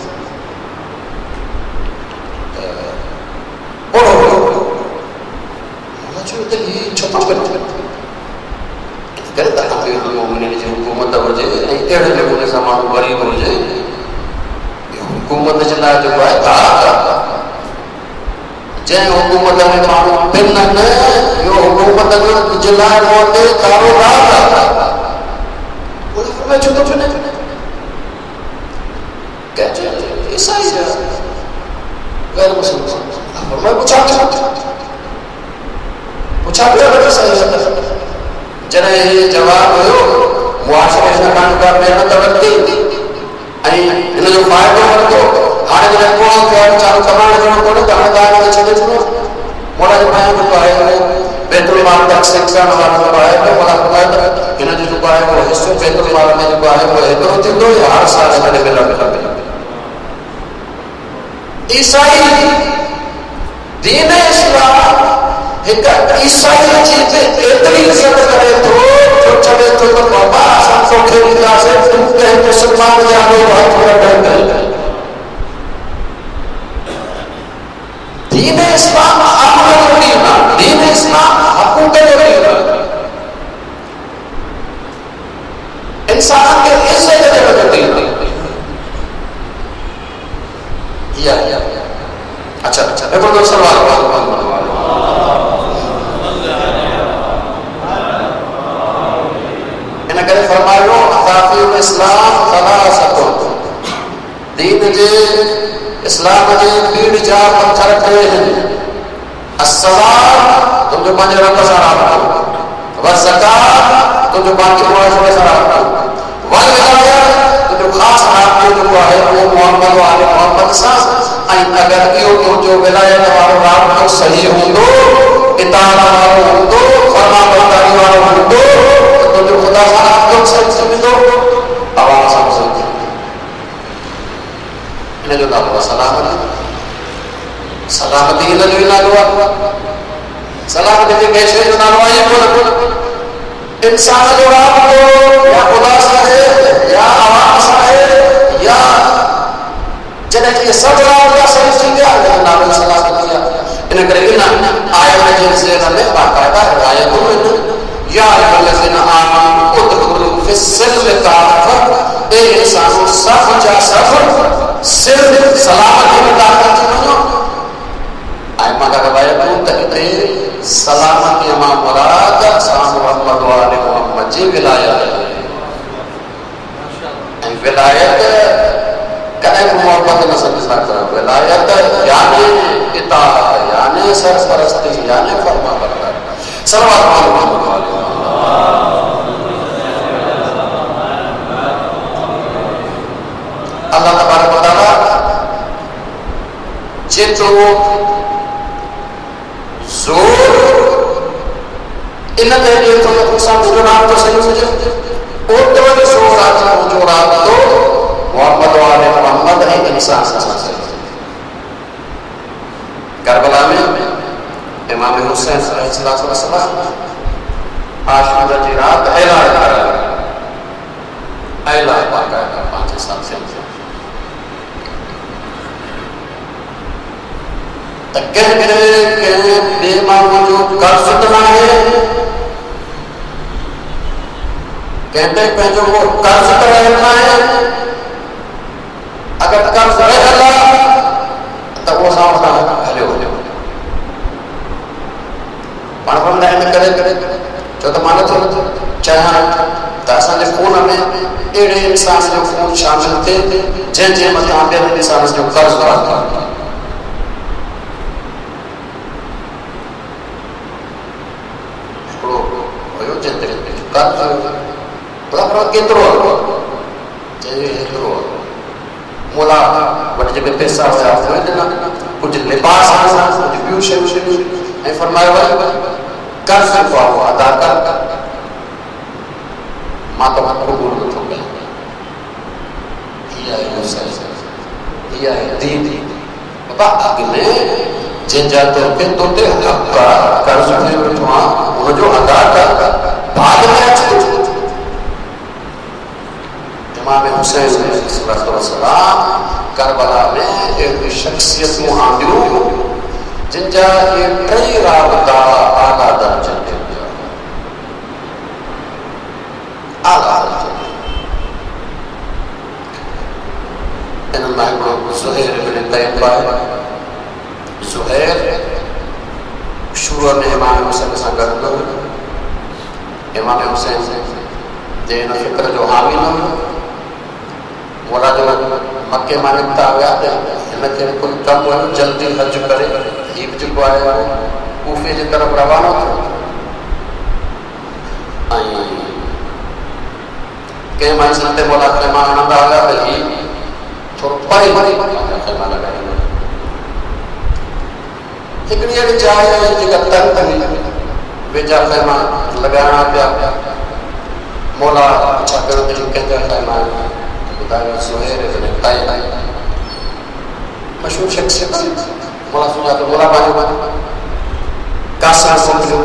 ओड़ो मां चयो त हीउ छो थो करे करे त आमिर मोमिन जी हुकूमत हुजे ऐं अहिड़े नमूने सां माण्हू ग़रीब हुजे हुकूमत जे लाइ जेको आहे ताक़त जंहिं हुकूमत में माण्हू पिन न इहो हुकूमत जे लाइ वटि कारोबार आहे उन छो थो चुने कंहिंजे ईसाई जा गैर मुस्लिम मैं पुछा पियो सही जॾहिं हीउ जवाबु हुयो मुआशिरे हिन खां महिनत वरिती ऐं हिन जो फ़ाइदो वरितो हाणे जॾहिं कोन थियो चालू कमाइण जो कोन्हे त हाणे तव्हां खे छॾे ॾिनो मोड़ा जो पाण जेको आहे बैतुल माल तक़सीम करण वारो जेको आहे मोड़ा ॿुधायो त हिन जो जेको आहे उहो हिसो बैतुल माल में जेको आहे उहो हेतिरो थींदो या हर साल हिन में मिलंदो। ईसाई दीन इस्लाम हिकु ईसाई जी एतिरी इज़त करे थो जो चवे थो त बाबा असां तोखे ॾींदासीं तूं कंहिं मुस्लमान जा हथ वठंदे। दीन इस्लाम अमन जो दीन आहे। दीन इस्लाम हक़ूक़ जो दीन आहे। इंसान खे इज़त ॾियण जो दीन आहे। इहा अच्छा हिकिड़ो सवाल इन करे फरमायो अताफ़िल इस्लाम सलासतुन दीन जे इस्लाम जे पीढ़ जा पत्थर टे आहिनि। अस्सलात तुंहिंजो पंहिंजे रब सां राबितो व ज़कात तुंहिंजो पंहिंजे मुआशिरे सां राबितो वल विलाया तुंहिंजो ख़ासि राबितो जेको आहे उहो मोहम्मद वाले मोहम्मद सां ऐं अगरि इहो तुंहिंजो विलायत वारो राबितो सही हूंदो इताअत वारो हूंदो फरमाबरदारी वारो हूंदो त तुंहिंजो ख़ुदा सां राबितो सही थी वेंदो अवाम सां सही। इन जो नालो आहे सलामती हिन जो ई नालो आहे। सलामती जे कंहिं शइ जो नालो आहे कोन। इंसान जो राबितो या ख़ुदा सां आहे या अवाम सां आहे या जॾहिं कि सभु राबिता सही थी विया नालो सलामती आहे। ان کرے ان آیت جیسے ہمیں باقاعدہ ہدایت ہوئی یا الذین آمنوا ادخلوا فی السلم کافۃ اے انسانوں سب جا سب صرف سلامتی میں داخل تھی بنو آئمہ کا روایت ہوں تکتے سلامتی اما مراد سام محمد و آل محمد جی ولایت ہے ولایت کہیں محبت نہ سمجھنا کرا ولایت یعنی اطاعت یعنی سرپرستی یعنی فرما برداری صلوات محمد و آل محمد اللہ تبارک و تعالی جتو زور ان تے جو تو سب جناب تو صحیح ہو جائے اور تو زور آتا جو رات تو محمد و آل محمد ہے انسان سے کربلا میں امام حسین علیہ السلام عاشورہ کی رات اعلان کرا اعلان باقاعدہ 5 سال سے کہتے کہ بے مانو جو قرض اتنا ہے کہتے کہ جو وہ قرض اتنا ہے اگر قرض رہا تو وہ سامتا ہے ہو جائے پڑھ میں کرے جو تو مانا تو چاہاں تاساں دے خون میں ایڑے انسان جو خون شامل تھے جن جن مطابق انسان جو قرض رہا مولا وٹ جب پیسہ ہوا ہوئے کچھ لباس آسا کچھ بیوشے ہوئے فرمایا ہوئے قرض کو آو ادا کر ماں تو ماں کو گرد ہو گیا یہ ہے حسین یہ ہے دین بابا آگے میں جن جاتے ہوتے تو تے حق کا قرض میں بٹھوا انہوں جو ادا کر بعد میں اچھتے امام حسین صلی اللہ علیہ وسلم کربلا میں ایک شخصیت محامیوں جن جا یہ کئی رابطہ آلہ درجہ دے دیا آلہ درجہ ان میں زہیر بن طیب ہے زہیر شروع میں امام حسین سے گرد امام حسین سے دین فکر جو حامی نہ ہو مولا جو مکے مانکتا ہویا تھے انہیں کہ کوئی کم ہوئے جلدی حج کرے ایک جلو آئے ہوئے کوفے جی طرف روانہ تھے کہ ماں سنتے مولا خیمہ آنندہ ہویا تھے ہی چھوڑ پڑی خیمہ لگائی لیکن یہ چاہے جگہ تنگ تھی بیجا خیمہ لگانا پیا مولا اچھا کرو دل کہتے ہیں خیمہ زہیر ابن طیب مشہور شخصیت مولا سنیا تو مولا بانی کاسا سمجھو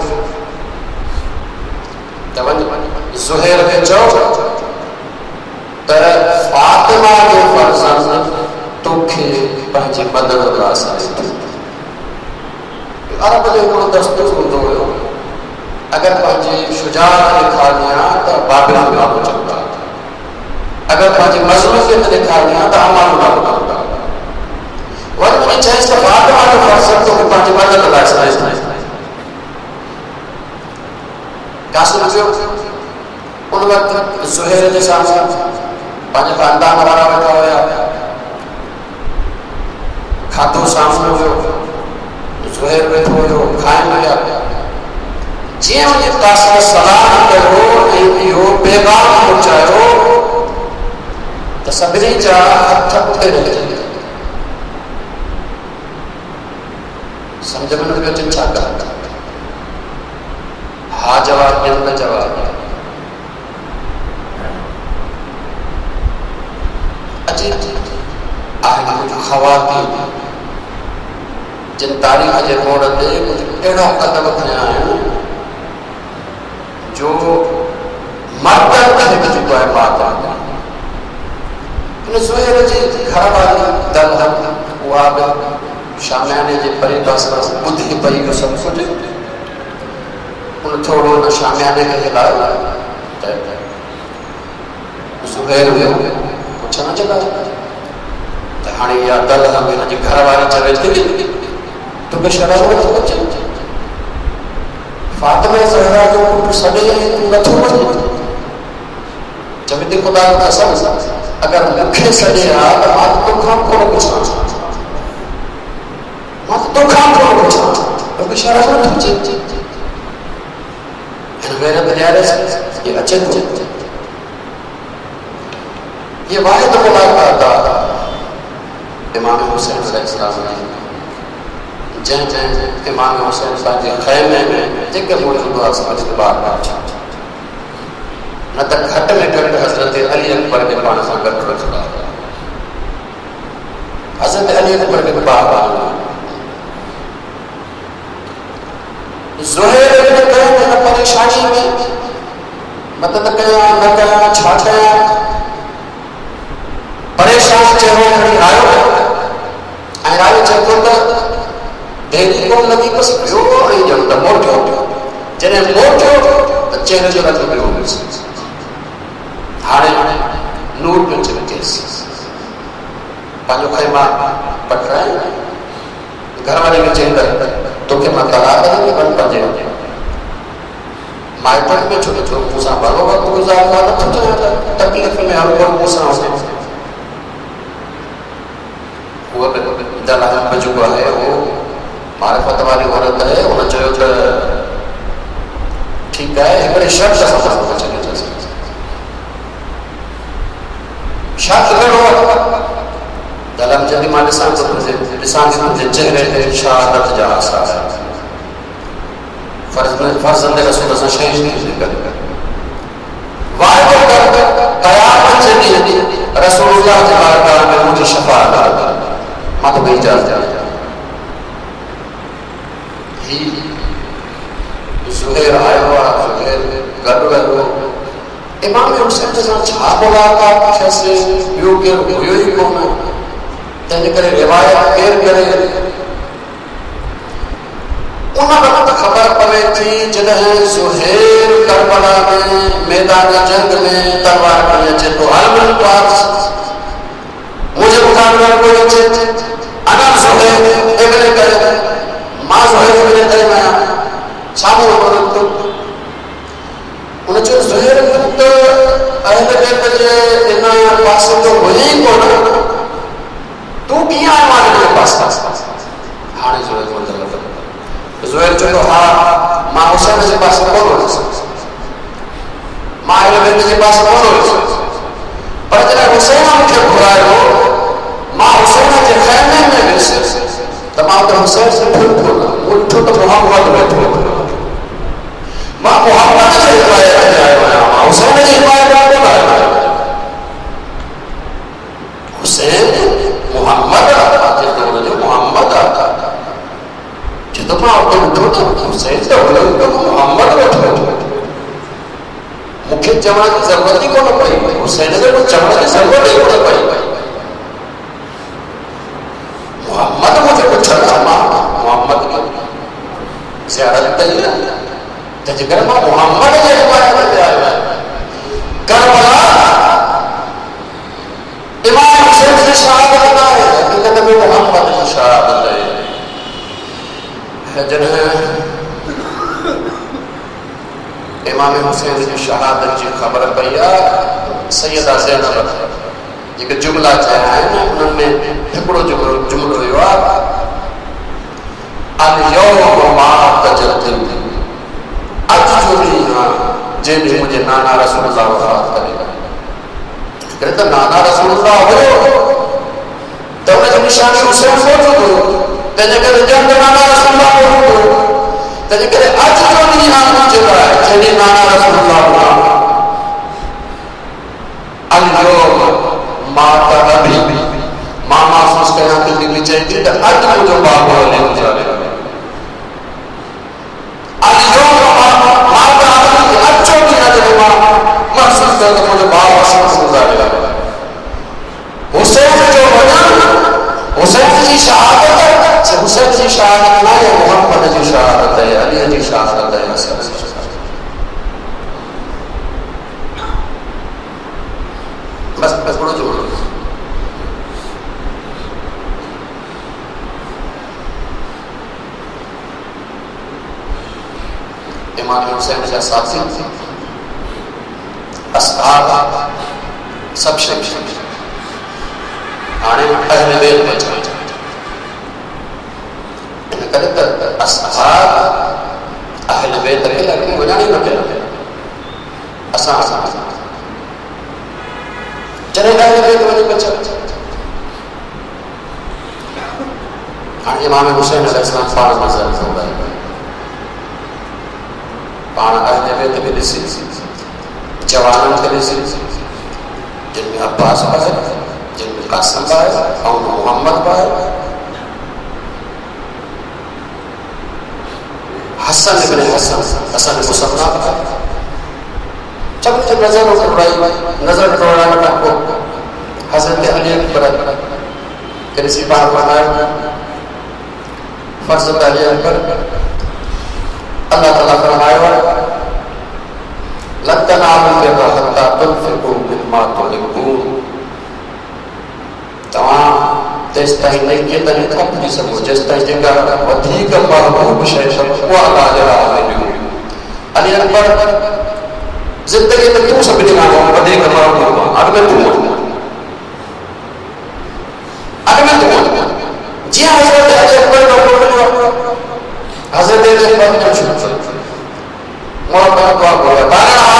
زہیر کے چو فاطمہ کے فرزند توکھے پہنچے بدن اللہ سائے عرب نے کو دستور ہوندو ہو اگر پہنچے شجاعت دکھا دیا تو بابل میں آپ چلتا اگر پہنچے مظلومیت دکھا دیا تو ہمارا نام ہوتا ورنہ میں چاہے سے فاطمہ کے فرزند تو پہنچے بدن اللہ سائے کاسو جو ان وقت زہیر کے سامنے پانچ خاندان ہمارا بیٹھا ہوا کھاتو سامنے ہو زہیر بیٹھو ہو کھائیں گیا جی مجھے کاسا سلام کرو ایو پیغام پہنچاؤ تو سبری جا ہتھ اٹھے رہے سمجھ میں نہ چنچا کرتا ہاں جواب نہ جواب عجیب آہی خواتین جن تاریخ جے موڑ دے کچھ ایڑا قدم تھیا ہیں جو مردن تھے چکا ہے بات آگا انہیں زہیر جی گھر والی دل ہم وابل शामियाने जे परे पास ॿुधी पई जो सभु कुझु उन थोरो हुन शामियाने खे हिलायो त ज़ुहैर वियो पुछण जे लाइ त हाणे इहा दल हिन जी घर वारी चवे थी तोखे शराब नथो अचे फातिमा ज़हरा जो पुटु सॾे तूं नथो वञे चवे थी ख़ुदा जो कसम अगरि मूंखे सॾे हा त मां तोखां कोन पुछां मां तोखां कोन पुछां तोखे शराब नथो अचे हिन गैरत ॾियारेसि ये अचे थो ये वाहिद मुलाक़ात आहे इमाम हुसैन अलैहिस्सलाम जी जंहिं इमाम हुसैन साहब जे ख़ैमे में जेके मौजूदु आहे समझ ॿार न त घटि में घटि हज़रत अली अकबर खे पाण सां गॾु रखंदा हज़रत अली अकबर खे ॿार ज़ुहैर ने कयो हिन परेशानी में मदद कया न कया छा कया परेशान चेहरो खणी आयो ऐं आयो चवंदो त देरी कोन लॻी बसि वियो ऐं ॼण त मोटियो जॾहिं मोटियो त चहिरे जो रंग ॿियो हाणे नूर पियो चिमकेसि पंहिंजो ख़ैमा पटराए घर वारी खे चई त तोखे मां तलाक ॾेई वञ पंहिंजे माइटनि में छो छो मूंसां भलो वक़्तु गुज़ारींदा नथो चवां तकलीफ़ में हर को मूंसां हुजे उहा बि दलाल जेको आहे उहो मारिफत वारी औरत आहे हुन चयो त ठीकु आहे हिकिड़े शर्त सां मां छॾे थो शर्त कहिड़ो दलाल जॾहिं मां ॾिसां थो तुंहिंजे चहिरे ते शहादत जा आसार फर्ज़ंद रसूल सां शइ वाइदो कर क़यामत जे ॾींहुं रसूलुल्लाह जे बारगाह में मुंहिंजी शफ़ाअत मां तोखे इजाज़त ॾियां ही ज़ुहैर आयो आहे ज़ुहैर गॾु वेंदो इमाम हुसैन सां छा मुलाक़ात थियसि ॿियो केरु हुयो ई कोन तंहिंजे करे रिवायत केरु करे उन वक़्तु ख़बर पवे थी जॾहिं ज़ुहैर करबला में मैदान जंग में तलवार खणी अचे थो हलमन पास मुंहिंजे मुक़ाबले में कोई अचे अना ज़ुहैर इब्न करे मां ज़ुहैर इब्न करे आहियां साम्हूं वञो उन चयो ज़ुहैर त अहल बैत जे इन पासे जो हुई कोन तूं कीअं आयो आहे हिन पासे हाणे ज़ुहैर चयो हा मां हुसैन जे पासे कोन हुयुसि मां अहल बैत जे पासे कोन हुयुसि पर जॾहिं हुसैन मूंखे घुरायो मां हुसैन जे ख़ैमे में वियुसि त मां उते हुसैन से ॾिठो ॾिठो त मोहम्मद वेठो मां मोहम्मद जे हिमायत में आयो आहियां मां हुसैन जी हिमायत में कोन आयो आहियां हुसैन मोहम्मद जे दौर जो मोहम्मद जॾहिं मां उते ॾिठो त हुसैन त हुयो मोहम्मद वेठो मूंखे चवण जी ज़रूरत ई कोन पई हुसैन खे कुझु चवण जी ज़रूरत ई कोन पई मोहम्मद मुझे पुछण मां मोहम्मद खे ज़ियारत कई तंहिंजे करे मां मोहम्मद जे हिमायत में आयो आहियां करबला इमाम हुसैन जी शहादत न आहे हक़ीक़त में मोहम्मद जी शहादत आहे जॾहिं इमाम हुसैन जी शहादत जी ख़बर पई आहे सैयदा ज़ैनब जेके जुमला चया आहिनि उन्हनि में हिकिड़ो जुमलो हुयो आहे अल-यौम मा तजद्दद अॼु जो ॾींहुं आहे जंहिं ॾींहुं मुंहिंजे नाना रसूलुल्लाह वफ़ात करे करे त नाना रसूलुल्लाह हुयो त उनजी निशानी हुसैन मौजूदु हुयो तंहिंजे करे जंग नाना रसूलुल्लाह मौजूदु हुयो तंहिंजे करे अॼु जो ॾींहुं आहे मुंहिंजे लाइ जंहिं ॾींहुं नाना रसूलुल्लाह हुआ अल-यौम मा तजद्दद मां महसूस कयां थी दिलि चए थी त अॼु मुंहिंजो बाबू हली गुज़ारे महसूस कयो त मुंहिंजो बाबू गुज़ारे हुसैन जो वञणु हुसैन जी शहादत امام حسین جا ساتھی اصحاب سب شک آنے اہل بیت بچا انہیں کرتا اصحاب اہل بیت رہے لیکن بجانے نہ پہلا اسان جنہیں اہل بیت وجہ بچا امام حسین علیہ السلام پان مزار ہو گئے پان اہل بیت بھی دسی جوانن کے دسی جن میں عباس بھائی جن میں قاسم بھائی اور محمد بھائی حسن ابن حسن مصنع بھائی جب نظر دوڑائی کو حضرت علی اکبر کسی بات بنائے فرض علی اکبر اللہ تعالیٰ فرمائے لن تنالوا البر حتى تنفقوا مما تحبون تمام جس تائیں نہیں یہ تنہیں کھپ نہیں سکو جس تائیں جنگا ودھیک محبوب شے وہ اللہ جرا آمین علی اکبر زندگی میں کیوں سب جگہ ودھیک محبوب اب میں تمہیں جی حضرت علی اکبر حضرت علی اکبر نے شروع محبت کو آپ ہویا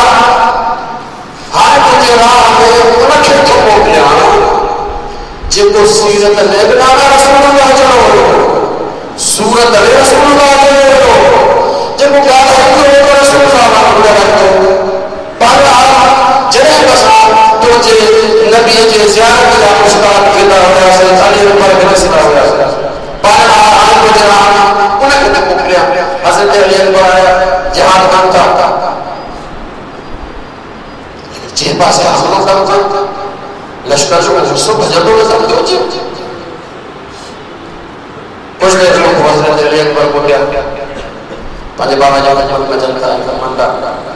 ہر مجھے راہ میں انکھے تو موکلیاں جن کو سیرت لیبنانا رسول اللہ جنہوں سورت علی رسول اللہ جنہوں جن کو کہا ہے کہ رسول اللہ جنہوں پہلا جنہیں بسا تو جے نبی جے زیارت جا مشتاق کتا ہویا سے علی اکبر کے نسلہ ہویا سے پہلا ہر مجھے راہ انکھے تو موکلیاں حضرت علی اکبر آیا جہاد کرتا جن پاس حملوں کرتا لشکر جو حصوں بھجروں میں سمجھو جی کچھ دیر جو حضرت علی اکبر کو کیا پانچے بابا جانا جب میں چلتا ہے فرمانڈا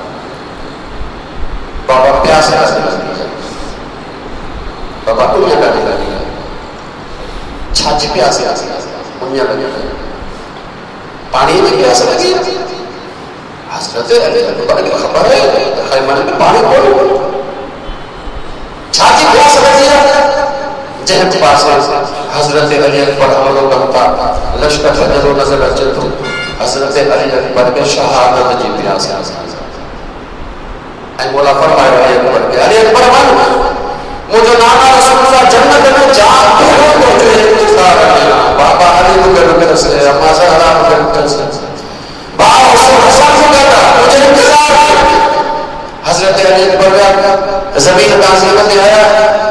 بابا پیاس ہے بابا انیا کا دکھا دیا چھاچی پیاس ہے انیا کا دکھا پانی میں پیاس لگی حضرت علی اکبر کی خبر ہے خیمہ میں پانی کھولو چھاتی پیاس لگی جہن پاس حضرت علی اکبر حملوں کرتا لشکر فجر و نظر اچھتو حضرت علی اکبر کے شہادت جی پیاس اے مولا فرمائے علی اکبر کے علی اکبر من مجھے نانا رسول اللہ جنت میں جان پہلو تو جو انتظار ہے بابا علی مکر سے اما زہرا مکر سے بابا حسن کو کہتا مجھے انتظار ہے حضرت علی اکبر زمین تعظیمت آیا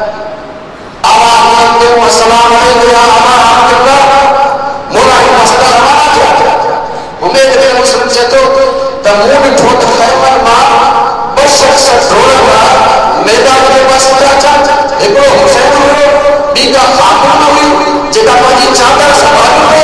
آمان کو السلام علیکم یا آمان عبداللہ مولا ہی مسئلہ ہمارا کیا امید میں مسلم سے تو تمون ٹھوٹ خیمن ماں بشک سے ڈھولا میدان کے پاس چاچا ایک حسین ہوئے بیگا خاتون ہوئی جگہ پاجی چادر سبھالی ہوئے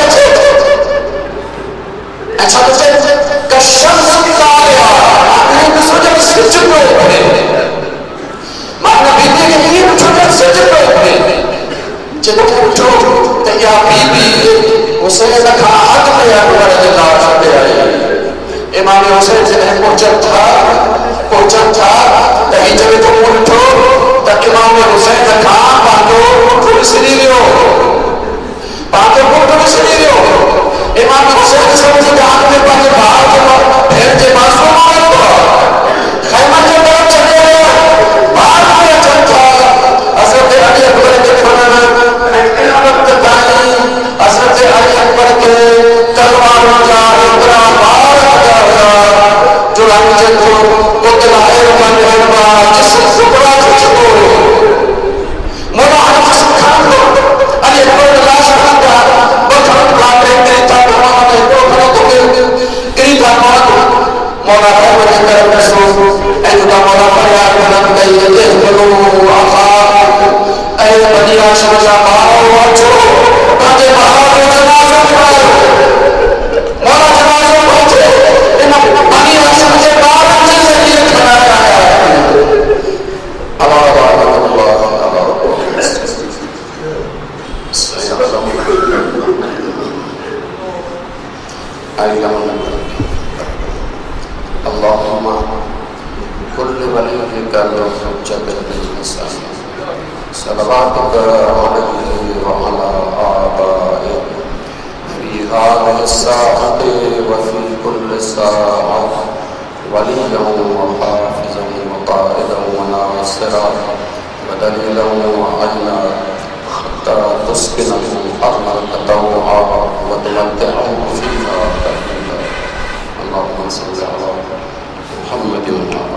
اچھا تو کشم سکتا آیا ایک سجن سچ کو اپنے مانا بیدے کے لیے سجن سچ کو اپنے جب اٹھو تو یا بی بی حسین کا حق میں یا بڑا جلال شدے آئے امام حسین سے پہنچن تھا تہی جب تو اٹھو تو امام حسین کا پانتو پھول سنی لیو پانتو پھول سنی لیو امام حسین سمجھے جہاں میں پانے باہر کے پھر جے معصوم آئے خیمہ کے طرف چلے باہر میں چلتا حضرت علی اکبر کے کھانا وقت تانی حضرت علی اکبر کے تلوار جا اترا بار جا جو رنجے کو دلائر من ہربا جس سکرا چھو مولا حسن خان کو علی اکبر لاش خان کا بکھرت باتیں کرتا کروانے کو کھڑا تو گریتا مولا خیمہ کے طرف رسول اے خدا مولا فریاد بلند گئی ہے بلو آخار اے بنی آشم جا باہر واچو تاجے باہر کو جنازہ پڑھائے مولا جنازہ پہنچے بنی آشم جے باہر جیسے یہ کھڑا رہا ہے الحجة للإنسان صلواتك عليه وعلى آبائه في هذه الساعة وفي كل ساعة وليا وحافظا وقائدا وناصرا ودليلا وعينا حتى تسكنه أرضك طوعا وتمتعه فيها تحليلا. اللهم صل على محمد وعلى